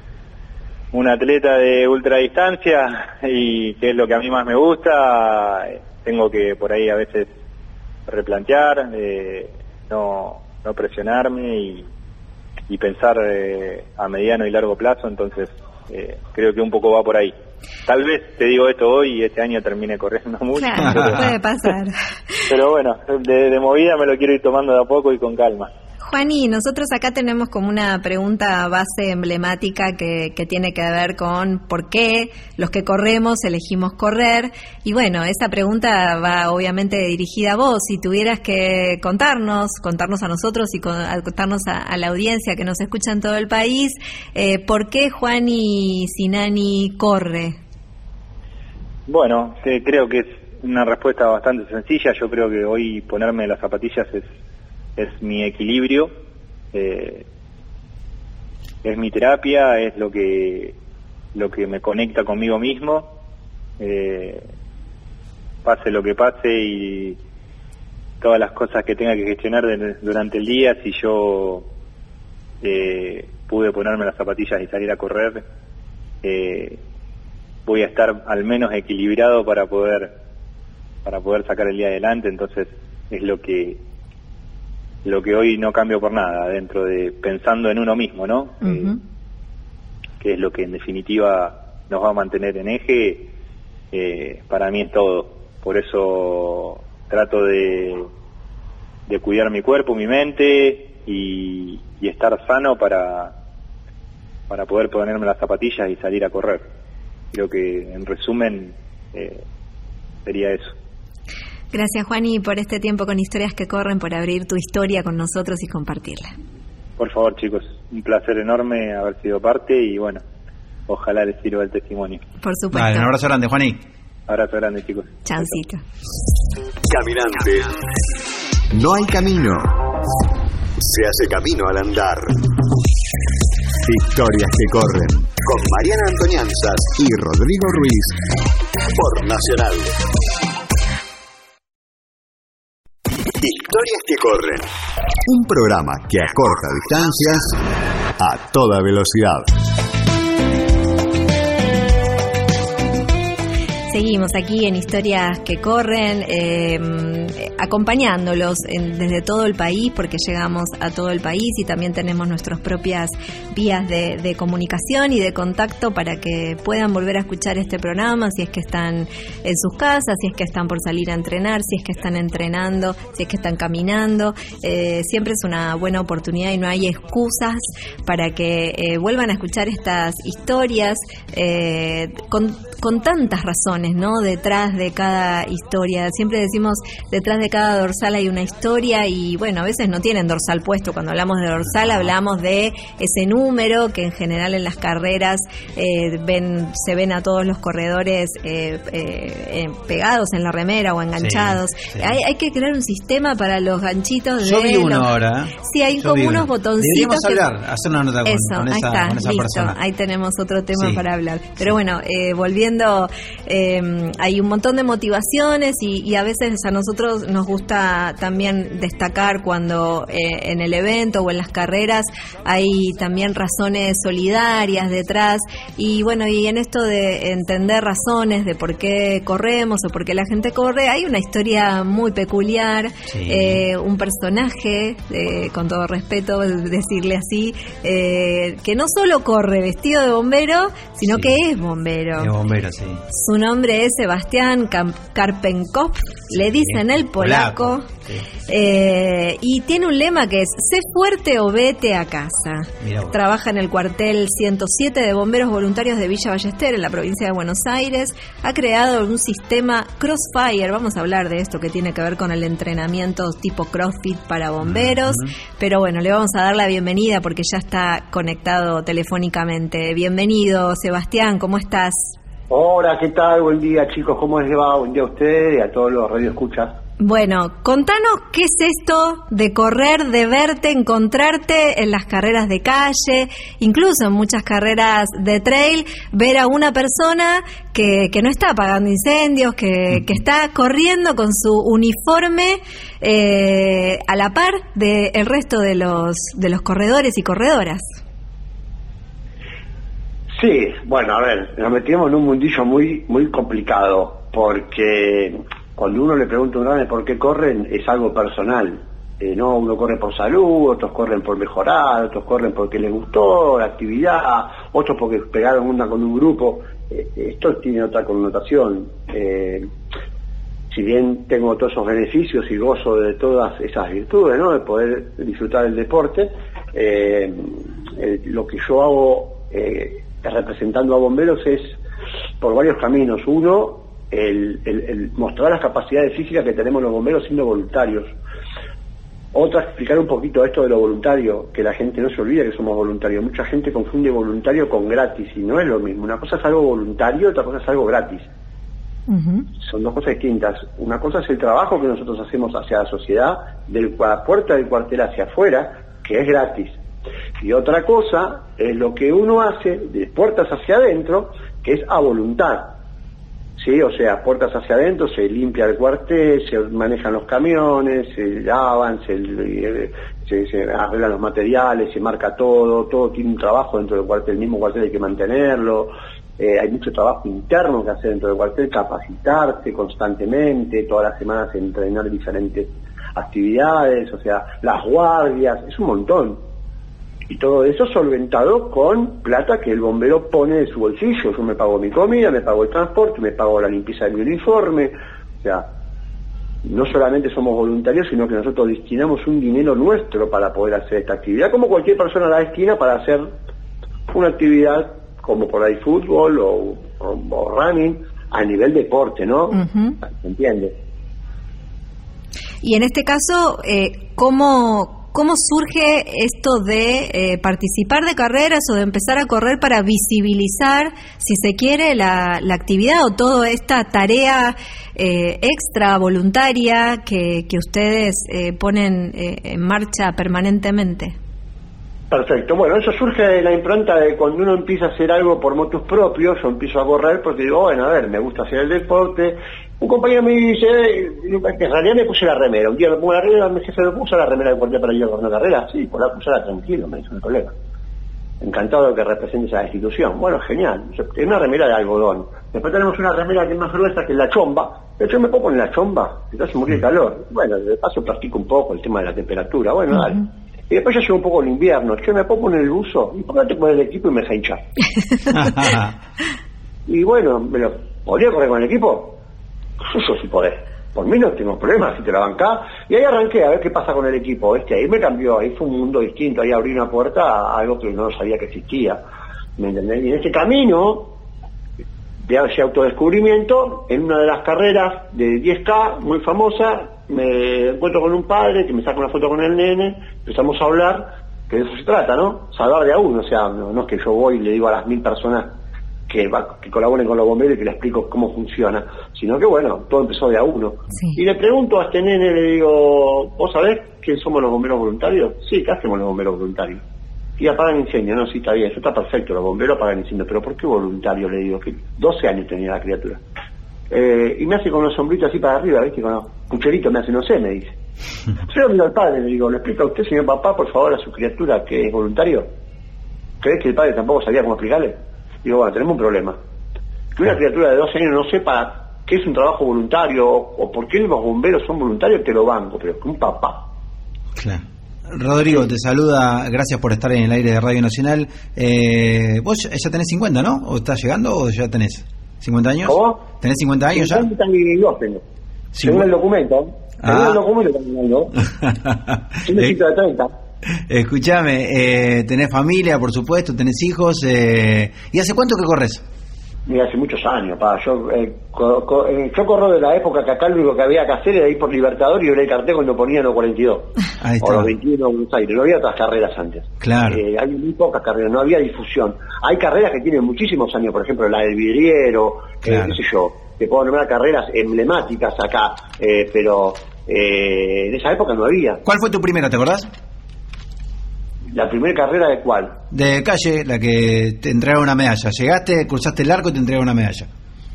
un atleta de ultradistancia, y que es lo que a mí más me gusta, tengo que por ahí a veces replantear, eh, no no presionarme y, y pensar eh, a mediano y largo plazo. Entonces eh, creo que un poco va por ahí. Tal vez te digo esto hoy y este año termine corriendo mucho. Claro, pero, puede pasar. Pero bueno, de, de movida me lo quiero ir tomando de a poco y con calma. Juani, nosotros acá tenemos como una pregunta base emblemática que, que tiene que ver con por qué los que corremos elegimos correr. Y bueno, esa pregunta va obviamente dirigida a vos. Si tuvieras que contarnos, contarnos a nosotros y con, a, contarnos a, a la audiencia que nos escucha en todo el país, eh, ¿por qué Juani Sinani corre? Bueno, eh, creo que es una respuesta bastante sencilla. Yo creo que hoy ponerme las zapatillas es es mi equilibrio, eh, es mi terapia, es lo que lo que me conecta conmigo mismo, eh, pase lo que pase y todas las cosas que tenga que gestionar de, durante el día. Si yo eh, pude ponerme las zapatillas y salir a correr, eh, voy a estar al menos equilibrado para poder para poder sacar el día adelante. Entonces es lo que lo que hoy no cambio por nada, dentro de pensando en uno mismo, ¿no? Uh-huh. Eh, que es lo que en definitiva nos va a mantener en eje. Eh, para mí es todo. Por eso trato de, de cuidar mi cuerpo, mi mente y, y estar sano para, para poder ponerme las zapatillas y salir a correr. Creo que en resumen eh, sería eso. Gracias, Juani, por este tiempo con Historias que Corren, por abrir tu historia con nosotros y compartirla. Por favor, chicos, un placer enorme haber sido parte y bueno, ojalá les sirva el testimonio. Por supuesto. Vale, un abrazo grande, Juani. Abrazo grande, chicos. Chaucito. Caminante. No hay camino. Se hace camino al andar. Historias que Corren, con Mariana Antonianzas y Rodrigo Ruiz, por Nacional. Historias que Corren, un programa que acorta distancias a toda velocidad. Seguimos aquí en Historias que Corren, eh, acompañándolos en, desde todo el país, porque llegamos a todo el país y también tenemos nuestras propias vías de, de comunicación y de contacto para que puedan volver a escuchar este programa, si es que están en sus casas, si es que están por salir a entrenar, si es que están entrenando, si es que están caminando. Eh, siempre es una buena oportunidad y no hay excusas para que eh, vuelvan a escuchar estas historias eh, con, con tantas razones, ¿no? Detrás de cada historia. Siempre decimos, detrás de cada dorsal hay una historia y bueno, a veces no tienen dorsal puesto. Cuando hablamos de dorsal hablamos de ese número que en general en las carreras eh, ven, se ven a todos los corredores eh, eh, pegados en la remera o enganchados. Sí, sí. Hay, hay que crear un sistema para los ganchitos. Yo de vi uno los... ahora. Sí, hay Yo como unos uno. botoncitos. Deberíamos que... hablar, hacer una nota con, Eso, con ahí esa, está, con esa listo. persona. Ahí tenemos otro tema sí. para hablar. Pero sí. bueno, eh, volviendo, eh, hay un montón de motivaciones y, y a veces a nosotros nos gusta también destacar cuando eh, en el evento o en las carreras hay también razones solidarias detrás y bueno, y en esto de entender razones de por qué corremos o por qué la gente corre, hay una historia muy peculiar, sí. eh, un personaje, eh, con todo respeto decirle así, eh, que no solo corre vestido de bombero, sino sí. que es bombero. Es bombero, sí. Su nombre es Sebastián Karpenkopf, le dicen coronel polaco, polaco. Sí. Eh, y tiene un lema que es sé fuerte o vete a casa. Trabaja en el cuartel ciento siete de bomberos voluntarios de Villa Ballester, en la provincia de Buenos Aires. Ha creado un sistema Crossfire, vamos a hablar de esto que tiene que ver con el entrenamiento tipo CrossFit para bomberos, uh-huh. Pero bueno, le vamos a dar la bienvenida porque ya está conectado telefónicamente. Bienvenido, Sebastián, ¿cómo estás? Hola, ¿qué tal? Buen día, chicos, ¿cómo les va? Buen día a ustedes y a todos los radioescuchas. Bueno, contanos qué es esto de correr, de verte, encontrarte en las carreras de calle, incluso en muchas carreras de trail, ver a una persona que, que no está apagando incendios, que, que está corriendo con su uniforme eh, a la par del resto de los, de los corredores y corredoras. Sí, bueno, a ver, nos metimos en un mundillo muy, muy complicado, porque cuando uno le pregunta a un grande por qué corren, es algo personal. Eh, no, uno corre por salud, otros corren por mejorar, otros corren porque les gustó la actividad, otros porque pegaron una con un grupo. Eh, esto tiene otra connotación. Eh, si bien tengo todos esos beneficios y gozo de todas esas virtudes, ¿no?, de poder disfrutar del deporte, eh, eh, lo que yo hago eh, representando a bomberos es por varios caminos. Uno, El, el, el mostrar las capacidades físicas que tenemos los bomberos siendo voluntarios. Otra, explicar un poquito esto de lo voluntario, que la gente no se olvide que somos voluntarios. Mucha gente confunde voluntario con gratis y no es lo mismo. Una cosa es algo voluntario, otra cosa es algo gratis. Uh-huh. Son dos cosas distintas. Una cosa es el trabajo que nosotros hacemos hacia la sociedad, de la puerta del cuartel hacia afuera, que es gratis. Y otra cosa es lo que uno hace de puertas hacia adentro, que es a voluntad. Sí, o sea, puertas hacia adentro, se limpia el cuartel, se manejan los camiones, se lavan, se, se, se arreglan los materiales, se marca todo, todo tiene un trabajo dentro del cuartel, el mismo cuartel hay que mantenerlo, eh, hay mucho trabajo interno que hacer dentro del cuartel, capacitarse constantemente, todas las semanas entrenar diferentes actividades, o sea, las guardias, es un montón. Y todo eso solventado con plata que el bombero pone de su bolsillo. Yo me pago mi comida, me pago el transporte, me pago la limpieza de mi uniforme. O sea, no solamente somos voluntarios, sino que nosotros destinamos un dinero nuestro para poder hacer esta actividad, como cualquier persona la destina para hacer una actividad como por ahí fútbol o, o, o running a nivel deporte, ¿no? Uh-huh. ¿Se entiende? Y en este caso, eh, ¿cómo... ¿Cómo surge esto de eh, participar de carreras o de empezar a correr para visibilizar, si se quiere, la, la actividad o toda esta tarea eh, extra voluntaria que, que ustedes eh, ponen eh, en marcha permanentemente? Perfecto. Bueno, eso surge de la impronta de cuando uno empieza a hacer algo por motus propios. Yo empiezo a correr porque digo, bueno, a ver, me gusta hacer el deporte. Un compañero me dice, en realidad me puse la remera. Un día me pongo la remera, me jefe me puso la remera de cuartel para ir a correr una carrera. Sí, por la pusala tranquilo, me dice, no hay problema. Encantado de que represente esa institución. Bueno, genial. Es una remera de algodón. Después tenemos una remera que es más gruesa, que es la chomba. Pero yo me puedo poner la chomba, entonces morir de calor. Bueno, de paso practico un poco el tema de la temperatura. Bueno, uh-huh. Dale. Y después ya llegó un poco el invierno. Yo me puedo poner el buzo. ¿Y por qué no te pones el equipo y me deja hinchar? Y bueno, me lo, ¿podría correr con el equipo? Eso sí podés. Por mí no tengo problemas, si te la bancás. Y ahí arranqué a ver qué pasa con el equipo. Este, ahí me cambió, ahí fue un mundo distinto. Ahí abrí una puerta a algo que no sabía que existía. ¿Me entendés? Y en este camino de ese autodescubrimiento, en una de las carreras de diez K, muy famosa, me encuentro con un padre que me saca una foto con el nene, empezamos a hablar, que de eso se trata, ¿no? Salvar de a uno, o sea, no, no es que yo voy y le digo a las mil personas que, va, que colaboren con los bomberos y que le explico cómo funciona, sino que bueno, todo empezó de a uno. Sí. Y le pregunto a este nene, le digo, ¿vos sabés quién somos los bomberos voluntarios? Sí, ¿qué hacemos los bomberos voluntarios? Y apagan incendio, no, sí, está bien, eso está perfecto, los bomberos apagan incendio, pero ¿por qué voluntario? Le digo, que doce años tenía la criatura. Eh, y me hace con los sombritos así para arriba, ¿viste? Con los cucheritos me hace, no sé, me dice. Yo lo miro al padre, le digo, ¿le explica a usted, señor papá, por favor, a su criatura que es voluntario? ¿Crees que el padre tampoco sabía cómo explicarle? Digo, bueno, tenemos un problema. Que una criatura de doce años no sepa qué es un trabajo voluntario o, o por qué los bomberos son voluntarios, te lo banco, pero que un papá. Claro. Rodrigo, te saluda, gracias por estar en el aire de Radio Nacional. Eh, vos ya tenés cincuenta, ¿no? ¿O estás llegando o ya tenés cincuenta años? ¿Cómo? ¿Tenés cincuenta años ya? cincuenta y dos tengo. Sí, según vos... el documento. Ah. Según el documento caminando. Yo necesito de treinta. Escúchame, eh, tenés familia, por supuesto, tenés hijos. Eh, ¿Y hace cuánto que corres? Mira, hace muchos años, pa. Yo, eh, co, co, eh, yo corro de la época que acá lo único que había que hacer era ir por Libertador y ver el cartel cuando ponían los cuarenta y dos. Ahí está. O los veintiuno de Buenos Aires. No había otras carreras antes. Claro. Eh, había muy pocas carreras, no había difusión. Hay carreras que tienen muchísimos años, por ejemplo, la del vidriero, Claro. eh, qué sé yo. Te puedo nombrar carreras emblemáticas acá, eh, pero eh, en esa época no había. ¿Cuál fue tu primera, te acordás? ¿La primera carrera de cuál? De calle, la que te entregaron una medalla. Llegaste, cruzaste el arco y te entregaron una medalla.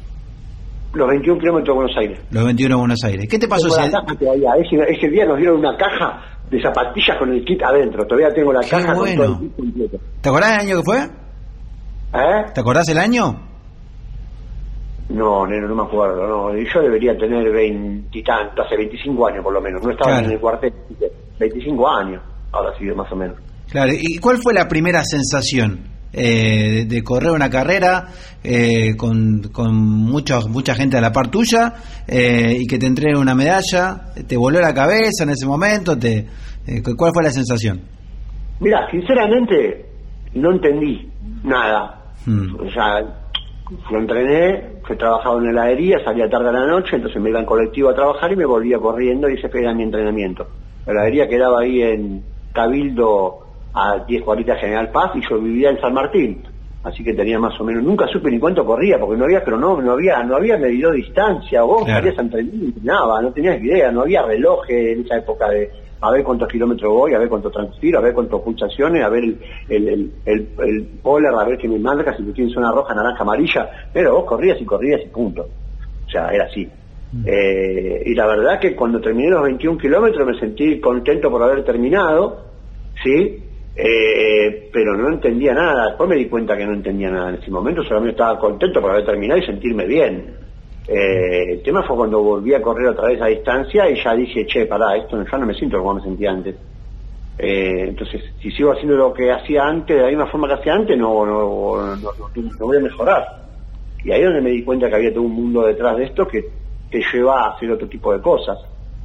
Los veintiún kilómetros de Buenos Aires. Los veintiuno de Buenos Aires. ¿Qué te pasó Tengo ese la caja todavía. Ese, ese día nos dieron una caja de zapatillas con el kit adentro. Todavía tengo la Qué caja bueno. con todo el kit completo. ¿Te acordás del año que fue? ¿Eh? ¿Te acordás el año? No, neno, no me acuerdo. No. Yo debería tener veintitantos, hace veinticinco años por lo menos. No estaba Claro. en el cuartel. veinticinco años. Ahora sí, más o menos. Claro. ¿Y cuál fue la primera sensación eh, de, de correr una carrera eh, con, con mucha, mucha gente a la par tuya eh, y que te entreguen una medalla? ¿Te voló la cabeza en ese momento? Te, eh, ¿Cuál fue la sensación? Mira, sinceramente, no entendí nada. Hmm. O sea, lo entrené, fui trabajado en heladería, salía tarde a la noche, entonces me iba en colectivo a trabajar y me volvía corriendo y ese era mi entrenamiento. La heladería quedaba ahí en Cabildo, a diez cuadritas General Paz, y yo vivía en San Martín, así que tenía más o menos, nunca supe ni cuánto corría, porque no había cronómetro, no había, no había medido distancia, vos Claro. salías a entrenar y entrenaba, no tenías idea, no había reloj en esa época de a ver cuántos kilómetros voy, a ver cuánto transpiro, a ver cuántas pulsaciones, a ver el, el, el, el, el polar, a ver que me marca, si tú tienes zona roja, naranja, amarilla, pero vos corrías y corrías y punto. O sea, era así. Mm. Eh, y la verdad que cuando terminé los veintiún kilómetros me sentí contento por haber terminado, ¿sí? Eh, pero no entendía nada. Después me di cuenta que no entendía nada en ese momento, solamente estaba contento por haber terminado y sentirme bien. Eh, el tema fue cuando volví a correr otra vez a distancia y ya dije, che, pará, esto ya no me siento como me sentía antes. Eh, entonces, si sigo haciendo lo que hacía antes, de la misma forma que hacía antes, no, no, no, no, no voy a mejorar. Y ahí es donde me di cuenta que había todo un mundo detrás de esto que te lleva a hacer otro tipo de cosas.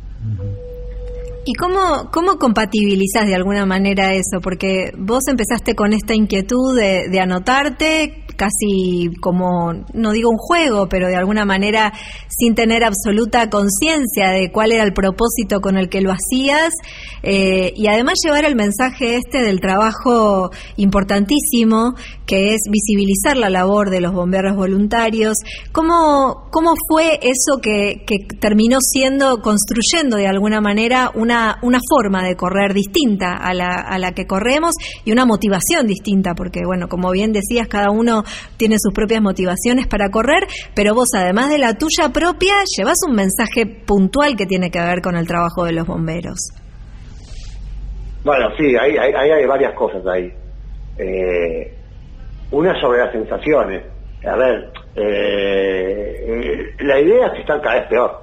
¿Y cómo, cómo compatibilizás de alguna manera eso? Porque vos empezaste con esta inquietud de, de anotarte casi como, no digo un juego, pero de alguna manera sin tener absoluta conciencia de cuál era el propósito con el que lo hacías, eh, y además llevar el mensaje este del trabajo importantísimo que es visibilizar la labor de los bomberos voluntarios. ¿Cómo, cómo fue eso que, que terminó siendo, construyendo de alguna manera una, una forma de correr distinta a la, a la que corremos y una motivación distinta? Porque, bueno, como bien decías, cada uno tiene sus propias motivaciones para correr, pero vos, además de la tuya propia, llevas un mensaje puntual que tiene que ver con el trabajo de los bomberos. Bueno, sí, ahí hay, hay, hay varias cosas ahí. Eh, una sobre las sensaciones. A ver, eh, eh, la idea es estar cada vez peor.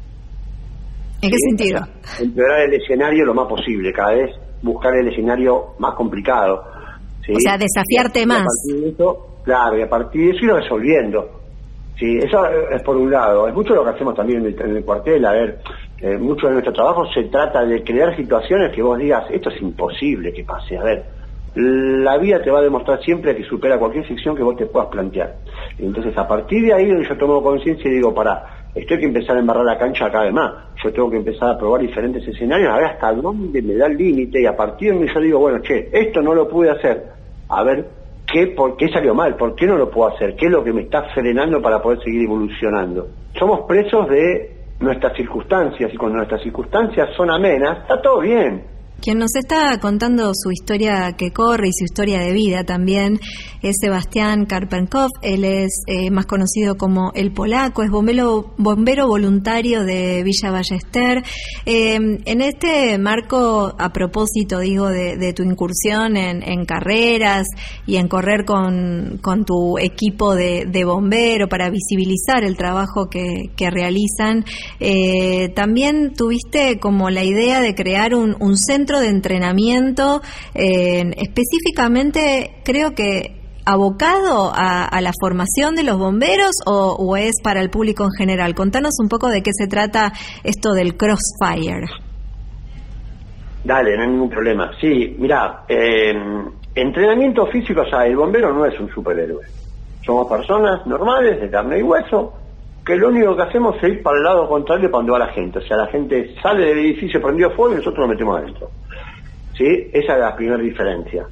¿En qué ¿Sí? sentido? Empeorar el escenario lo más posible, cada vez buscar el escenario más complicado. ¿Sí? O sea, desafiarte y más. A partir de eso, claro, y a partir de eso ir resolviendo. Sí, eso es por un lado. Es mucho lo que hacemos también en el, en el cuartel. A ver, eh, mucho de nuestro trabajo se trata de crear situaciones que vos digas, esto es imposible que pase. A ver, la vida te va a demostrar siempre que supera cualquier ficción que vos te puedas plantear. Entonces, a partir de ahí, yo tomo conciencia y digo, pará, esto hay que empezar a embarrar la cancha cada vez más. Yo tengo que empezar a probar diferentes escenarios, a ver hasta dónde me da el límite, y a partir de ahí yo digo, bueno, che, esto no lo pude hacer. A ver, ¿qué, por qué salió mal? ¿Por qué no lo puedo hacer? ¿Qué es lo que me está frenando para poder seguir evolucionando? Somos presos de nuestras circunstancias, y cuando nuestras circunstancias son amenas, está todo bien. Quien nos está contando su historia que corre y su historia de vida también es Sebastián Karpenkov. Él es eh, más conocido como El Polaco, es bombero, bombero voluntario de Villa Ballester. Eh, en este marco, a propósito, digo, de, de tu incursión en, en carreras y en correr con, con tu equipo de, de bombero para visibilizar el trabajo que, que realizan, eh, también tuviste como la idea de crear un, un centro de entrenamiento, eh, específicamente creo que abocado a, a la formación de los bomberos o, o es para el público en general? Contanos un poco de qué se trata esto del Crossfire. Dale, no hay ningún problema. Sí, mirá, eh, entrenamiento físico, o sea, el bombero no es un superhéroe. Somos personas normales, de carne y hueso, que lo único que hacemos es ir para el lado contrario cuando va la gente. O sea, la gente sale del edificio prendido fuego y nosotros lo metemos adentro. ¿Sí? Esa es la primera diferencia.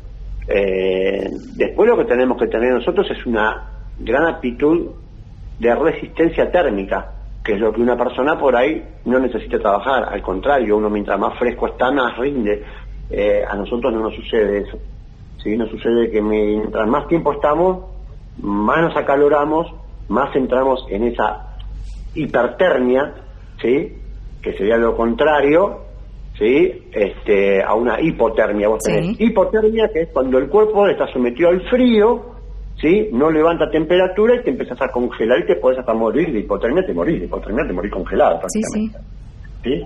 Eh, después lo que tenemos que tener nosotros es una gran aptitud de resistencia térmica, que es lo que una persona por ahí no necesita trabajar. Al contrario, uno mientras más fresco está, más rinde. Eh, a nosotros no nos sucede eso. ¿Sí? Nos sucede que mientras más tiempo estamos, más nos acaloramos, más entramos en esa hipertermia, ¿sí? Que sería lo contrario, ¿sí? Este, a una hipotermia. Vos tenés sí. hipotermia, que es cuando el cuerpo está sometido al frío, ¿sí? No levanta temperatura y te empezás a congelar y te podés hasta morir de hipotermia, te morís de hipotermia, te morís congelado prácticamente. Sí, sí. ¿Sí?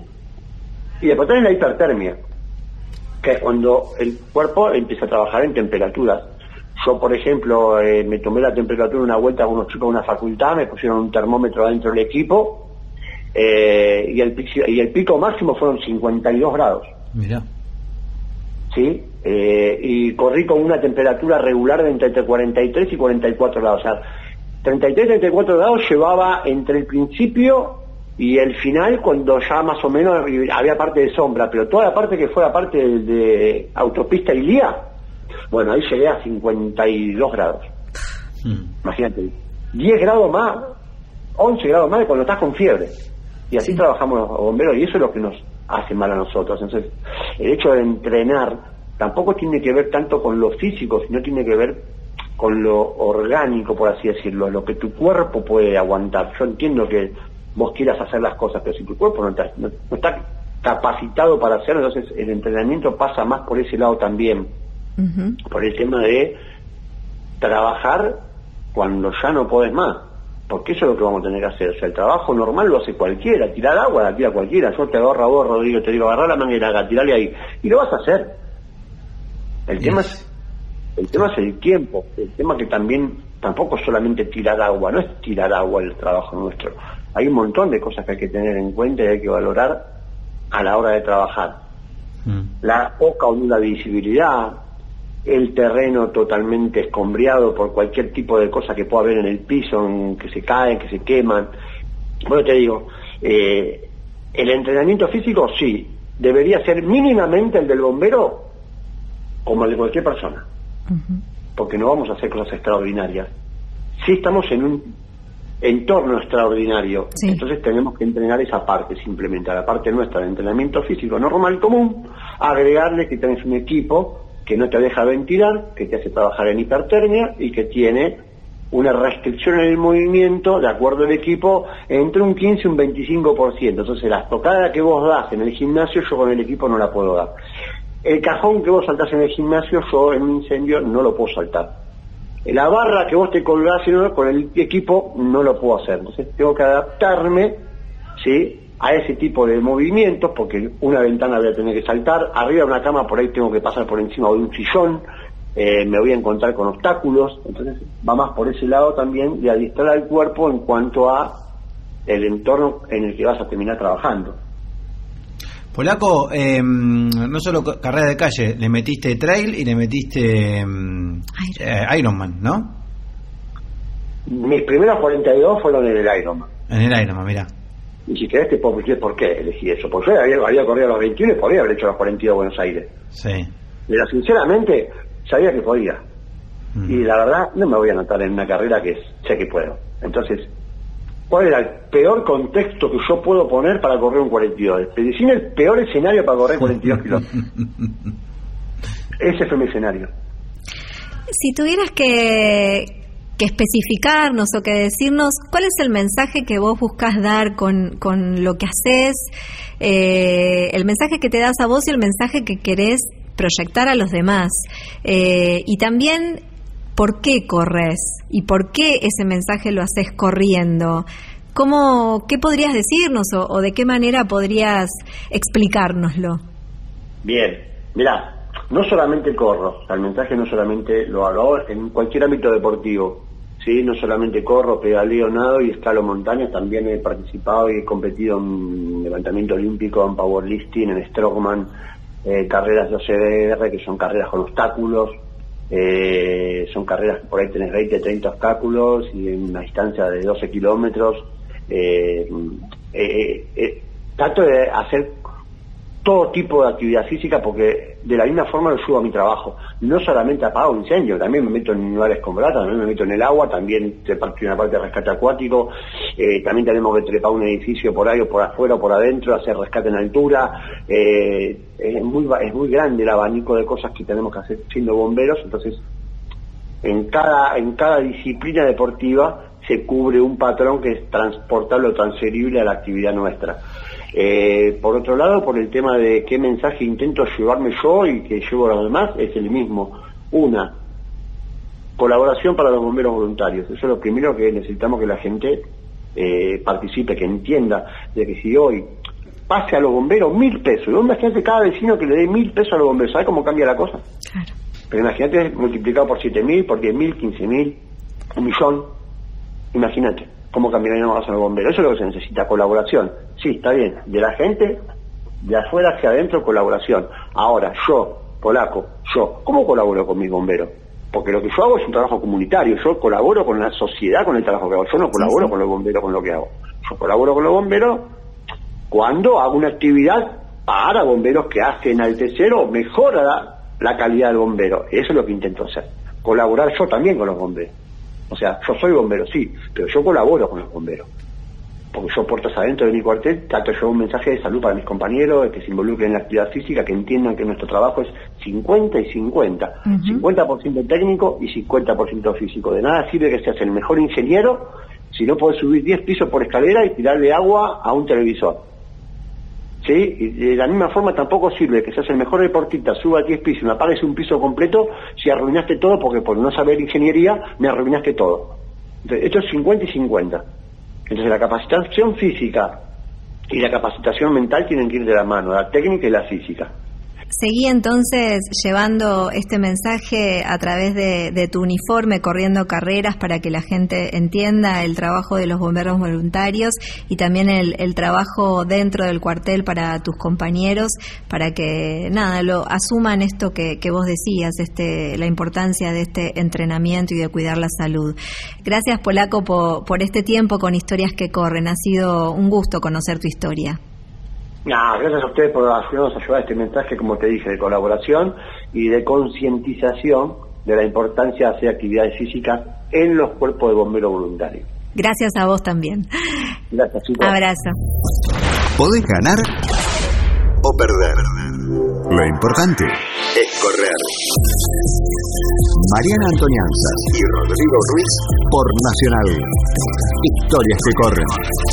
Y después tenés la hipertermia, que es cuando el cuerpo empieza a trabajar en temperaturas. Yo, por ejemplo, eh, me tomé la temperatura una vuelta con unos chicos de una facultad, me pusieron un termómetro adentro del equipo, eh, y, el, y el pico máximo fueron cincuenta y dos grados. Mirá. ¿Sí? Eh, y corrí con una temperatura regular de entre cuarenta y tres y cuarenta y cuatro grados. O sea, treinta y tres y treinta y cuatro grados llevaba entre el principio y el final, cuando ya más o menos había parte de sombra, pero toda la parte que fue la parte de, de autopista Ilía, bueno, ahí llegué a cincuenta y dos grados. Mm. Imagínate, diez grados más, once grados más de cuando estás con fiebre. Y así sí. Trabajamos los bomberos, y eso es lo que nos hace mal a nosotros. Entonces, el hecho de entrenar tampoco tiene que ver tanto con lo físico, sino tiene que ver con lo orgánico, por así decirlo, lo que tu cuerpo puede aguantar. Yo entiendo que vos quieras hacer las cosas, pero si tu cuerpo no está, no, no está capacitado para hacerlo, entonces el entrenamiento pasa más por ese lado también. Uh-huh. Por el tema de trabajar cuando ya no podés más, porque eso es lo que vamos a tener que hacer. O sea, el trabajo normal lo hace cualquiera, tirar agua la tira cualquiera. Yo te agarro a vos, Rodrigo, te digo, agarrá la manguera, tirale ahí, y lo vas a hacer. El yes. tema es el tema es el tiempo, el tema que también tampoco es solamente tirar agua, no es tirar agua el trabajo nuestro. Hay un montón de cosas que hay que tener en cuenta y hay que valorar a la hora de trabajar. Mm. La poca o nula visibilidad, el terreno totalmente escombreado por cualquier tipo de cosa que pueda haber en el piso, en que se caen, que se queman. Bueno, te digo, eh, el entrenamiento físico sí, debería ser mínimamente el del bombero como el de cualquier persona, uh-huh. porque no vamos a hacer cosas extraordinarias. Sí estamos en un entorno extraordinario, sí. Entonces tenemos que entrenar esa parte, simplemente a la parte nuestra de entrenamiento físico normal y común, agregarle que tenés un equipo que no te deja ventilar, que te hace trabajar en hipertermia y que tiene una restricción en el movimiento, de acuerdo al equipo, entre un quince y un veinticinco por ciento. Entonces la estocada que vos das en el gimnasio, yo con el equipo no la puedo dar. El cajón que vos saltás en el gimnasio, yo en un incendio no lo puedo saltar. La barra que vos te colgás con el equipo no lo puedo hacer. Entonces tengo que adaptarme, ¿sí?, a ese tipo de movimientos, porque una ventana voy a tener que saltar, arriba de una cama por ahí tengo que pasar por encima de un sillón, eh, me voy a encontrar con obstáculos. Entonces va más por ese lado también de adiestrar al cuerpo en cuanto a el entorno en el que vas a terminar trabajando. Polaco, eh, no solo carrera de calle, le metiste trail y le metiste eh, Ironman, ¿no? Mis primeros cuarenta y dos fueron en el Ironman. En el Ironman, mirá. Y si querés te puedo decir por qué elegí eso. Porque yo había, había corrido a los veintiuno y podía haber hecho los cuarenta y dos de Buenos Aires. Sí. Pero sinceramente sabía que podía. Mm. Y la verdad no me voy a anotar en una carrera que sé que puedo. Entonces, ¿cuál era el peor contexto que yo puedo poner para correr un cuarenta y dos? Decime el peor escenario para correr cuarenta y dos kilómetros. Ese fue mi escenario. Si tuvieras que... que especificarnos o que decirnos cuál es el mensaje que vos buscás dar con, con lo que haces, eh, el mensaje que te das a vos y el mensaje que querés proyectar a los demás, eh, y también por qué corres y por qué ese mensaje lo haces corriendo. ¿Cómo, qué podrías decirnos o, o de qué manera podrías explicárnoslo? Bien, mirá, no solamente corro, el mensaje no solamente lo hago en cualquier ámbito deportivo, ¿sí? No solamente corro, pedaleo, nado y escalo montañas, también he participado y he competido en levantamiento olímpico, en powerlifting, en strongman, eh, carreras de O C D R, que son carreras con obstáculos, eh, son carreras que por ahí tenés veinte, treinta obstáculos y en una distancia de doce kilómetros. Eh, eh, eh, trato de hacer todo tipo de actividad física porque de la misma forma lo subo a mi trabajo. No solamente apago un incendio, también me meto en lugares con brata, también me meto en el agua, también te partí una parte de rescate acuático, eh, también tenemos que trepar un edificio por ahí o por afuera o por adentro, hacer rescate en altura. Eh, es muy es muy grande el abanico de cosas que tenemos que hacer siendo bomberos, entonces en cada en cada disciplina deportiva se cubre un patrón que es transportable o transferible a la actividad nuestra. Eh, por otro lado, por el tema de qué mensaje intento llevarme yo y que llevo a los demás, es el mismo. Una, colaboración para los bomberos voluntarios. Eso es lo primero que necesitamos, que la gente eh, participe, que entienda de que si hoy pase a los bomberos mil pesos, ¿no? Imagínate cada vecino que le dé mil pesos a los bomberos, ¿sabes cómo cambia la cosa? Claro. Pero imagínate multiplicado por siete mil, por diez mil, quince mil, un millón, imagínate cómo cambiaríamos a los bomberos. Eso es lo que se necesita, colaboración. Sí, está bien, de la gente, de afuera hacia adentro, colaboración. Ahora, yo, polaco, yo, ¿cómo colaboro con mis bomberos? Porque lo que yo hago es un trabajo comunitario, yo colaboro con la sociedad con el trabajo que hago, yo no colaboro sí, sí. con los bomberos con lo que hago. Yo colaboro con los bomberos cuando hago una actividad para bomberos que hace enaltecer o mejora la, la calidad del bombero. Eso es lo que intento hacer, colaborar yo también con los bomberos. O sea, yo soy bombero, sí, pero yo colaboro con los bomberos. Porque yo puertas adentro de mi cuartel trato de llevar un mensaje de salud para mis compañeros, de que se involucren en la actividad física, que entiendan que nuestro trabajo es cincuenta y cincuenta. Uh-huh. cincuenta por ciento técnico y cincuenta por ciento físico. De nada sirve que seas el mejor ingeniero si no podés subir diez pisos por escalera y tirarle agua a un televisor. ¿Sí? Y de la misma forma tampoco sirve que seas el mejor deportista, suba diez pisos y me apagues un piso completo si arruinaste todo, porque por no saber ingeniería me arruinaste todo. Entonces, esto es cincuenta y cincuenta. Entonces la capacitación física y la capacitación mental tienen que ir de la mano, la técnica y la física. Seguí entonces llevando este mensaje a través de, de tu uniforme, corriendo carreras para que la gente entienda el trabajo de los bomberos voluntarios y también el, el trabajo dentro del cuartel para tus compañeros, para que nada, lo asuman esto que, que vos decías, este, la importancia de este entrenamiento y de cuidar la salud. Gracias, Polaco, por, por este tiempo con Historias que Corren. Ha sido un gusto conocer tu historia. No, gracias a ustedes por ayudarnos a llevar este mensaje, como te dije, de colaboración y de concientización de la importancia de hacer actividades físicas en los cuerpos de bomberos voluntarios. Gracias a vos también. Gracias, chicos. Abrazo. Podés ganar o perder. Lo importante es correr. Mariana Antonianzas y Rodrigo Ruiz por Nacional. Historias que corren.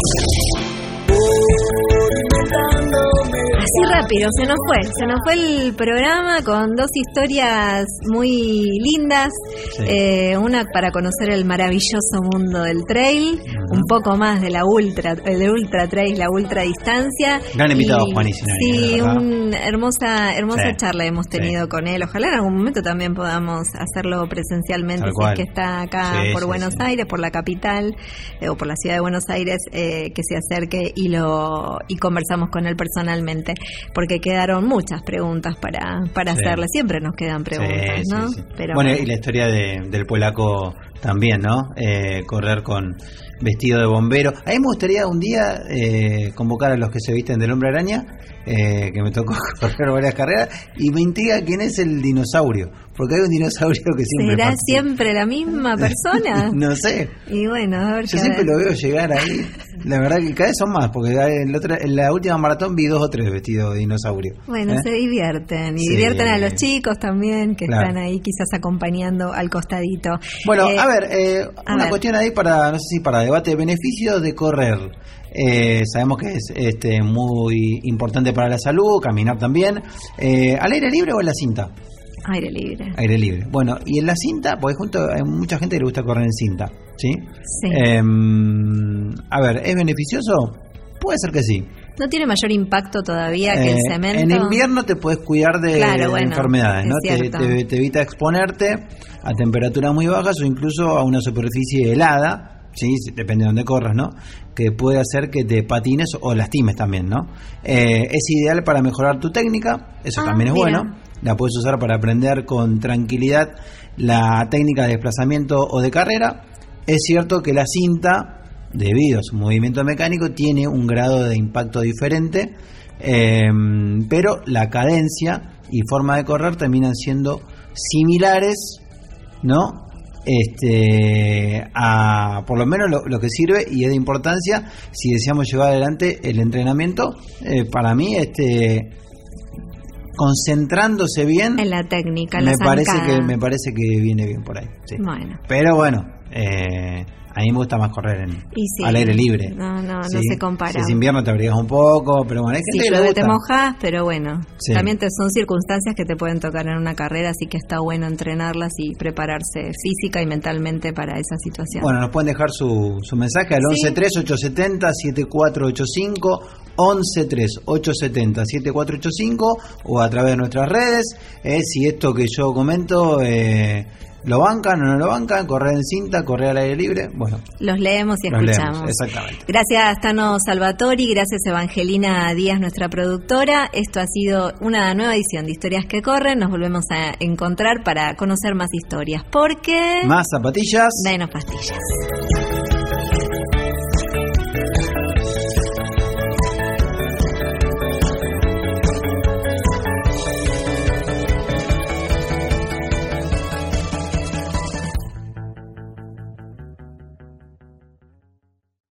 Así rápido, se nos fue, se nos fue el programa con dos historias muy lindas, sí. eh, una para conocer el maravilloso mundo del trail, uh-huh. un poco más de la ultra, el ultra trail, la ultra distancia. Gran invitado, Juan Isinari. Sí, una hermosa, hermosa sí. charla hemos tenido sí. con él. Ojalá en algún momento también podamos hacerlo presencialmente, si es que está acá sí, por sí, Buenos sí. Aires, por la capital eh, o por la ciudad de Buenos Aires, eh, que se acerque y lo y conversamos con él personalmente. Porque quedaron muchas preguntas para, para sí. hacerle. Siempre nos quedan preguntas, sí, ¿no? Sí, sí. Pero bueno, y la historia de, del polaco también, ¿no? Eh, correr con vestido de bombero. A mí me gustaría un día eh, convocar a los que se visten del Hombre Araña, eh, que me tocó correr varias carreras, y me intriga quién es el dinosaurio. Porque hay un dinosaurio que siempre... ¿Será participa. Siempre la misma persona? No sé. Y bueno, a ver. Yo siempre lo veo llegar ahí. La verdad que cada vez son más, porque en la, otra, en la última maratón vi dos o tres vestidos de dinosaurio. Bueno, ¿eh? Se divierten. Y sí. divierten a los chicos también, que claro. están ahí quizás acompañando al costadito. Bueno, eh, a ver, eh, a una ver. cuestión ahí para, no sé si para debate, beneficios de correr. Eh, sabemos que es este muy importante para la salud, caminar también. Eh, ¿Al aire libre o en la cinta? Aire libre. Aire libre. Bueno, y en la cinta, porque junto hay mucha gente que le gusta correr en cinta, ¿sí? Sí. Eh, a ver, ¿es beneficioso? puede ser que sí. ¿No tiene mayor impacto todavía que Eh, el cemento? En invierno te puedes cuidar de, Claro, de bueno, enfermedades, ¿no? es Te, cierto. te- te evita exponerte a temperaturas muy bajas o incluso a una superficie helada, sí, depende de dónde corras, ¿no? Que puede hacer que te patines o lastimes también, ¿no? Eh, es ideal para mejorar tu técnica, eso Ah, también es mira. bueno. La puedes usar para aprender con tranquilidad la técnica de desplazamiento o de carrera. Es cierto que la cinta, debido a su movimiento mecánico, tiene un grado de impacto diferente, eh, pero la cadencia y forma de correr terminan siendo similares, ¿no? Este, a por lo menos lo, lo que sirve y es de importancia si deseamos llevar adelante el entrenamiento. Eh, para mí, este, concentrándose bien, En la técnica, en me la parece zancada. que me parece que viene bien por ahí. Sí. Bueno. Pero bueno, eh, a mí me gusta más correr en, Y sí. al aire libre. No, no, no Sí. se compara. Si es invierno te abrigas un poco, pero bueno, hay gente Si que le llueve gusta. te mojás, pero bueno, Sí. también te, son circunstancias que te pueden tocar en una carrera, así que está bueno entrenarlas y prepararse física y mentalmente para esa situación. Bueno, nos pueden dejar su, su mensaje al Sí. once tres ocho siete cero siete cuatro ocho cinco, once tres ocho siete cero siete cuatro ocho cinco o a través de nuestras redes. Eh, si esto que yo comento eh, lo bancan o no lo bancan, correr en cinta, correr al aire libre, bueno, Los leemos y los escuchamos. leemos, exactamente. Gracias Tano Salvatori, gracias Evangelina Díaz, nuestra productora. Esto ha sido una nueva edición de Historias que Corren. Nos volvemos a encontrar para conocer más historias, porque Más zapatillas. menos pastillas.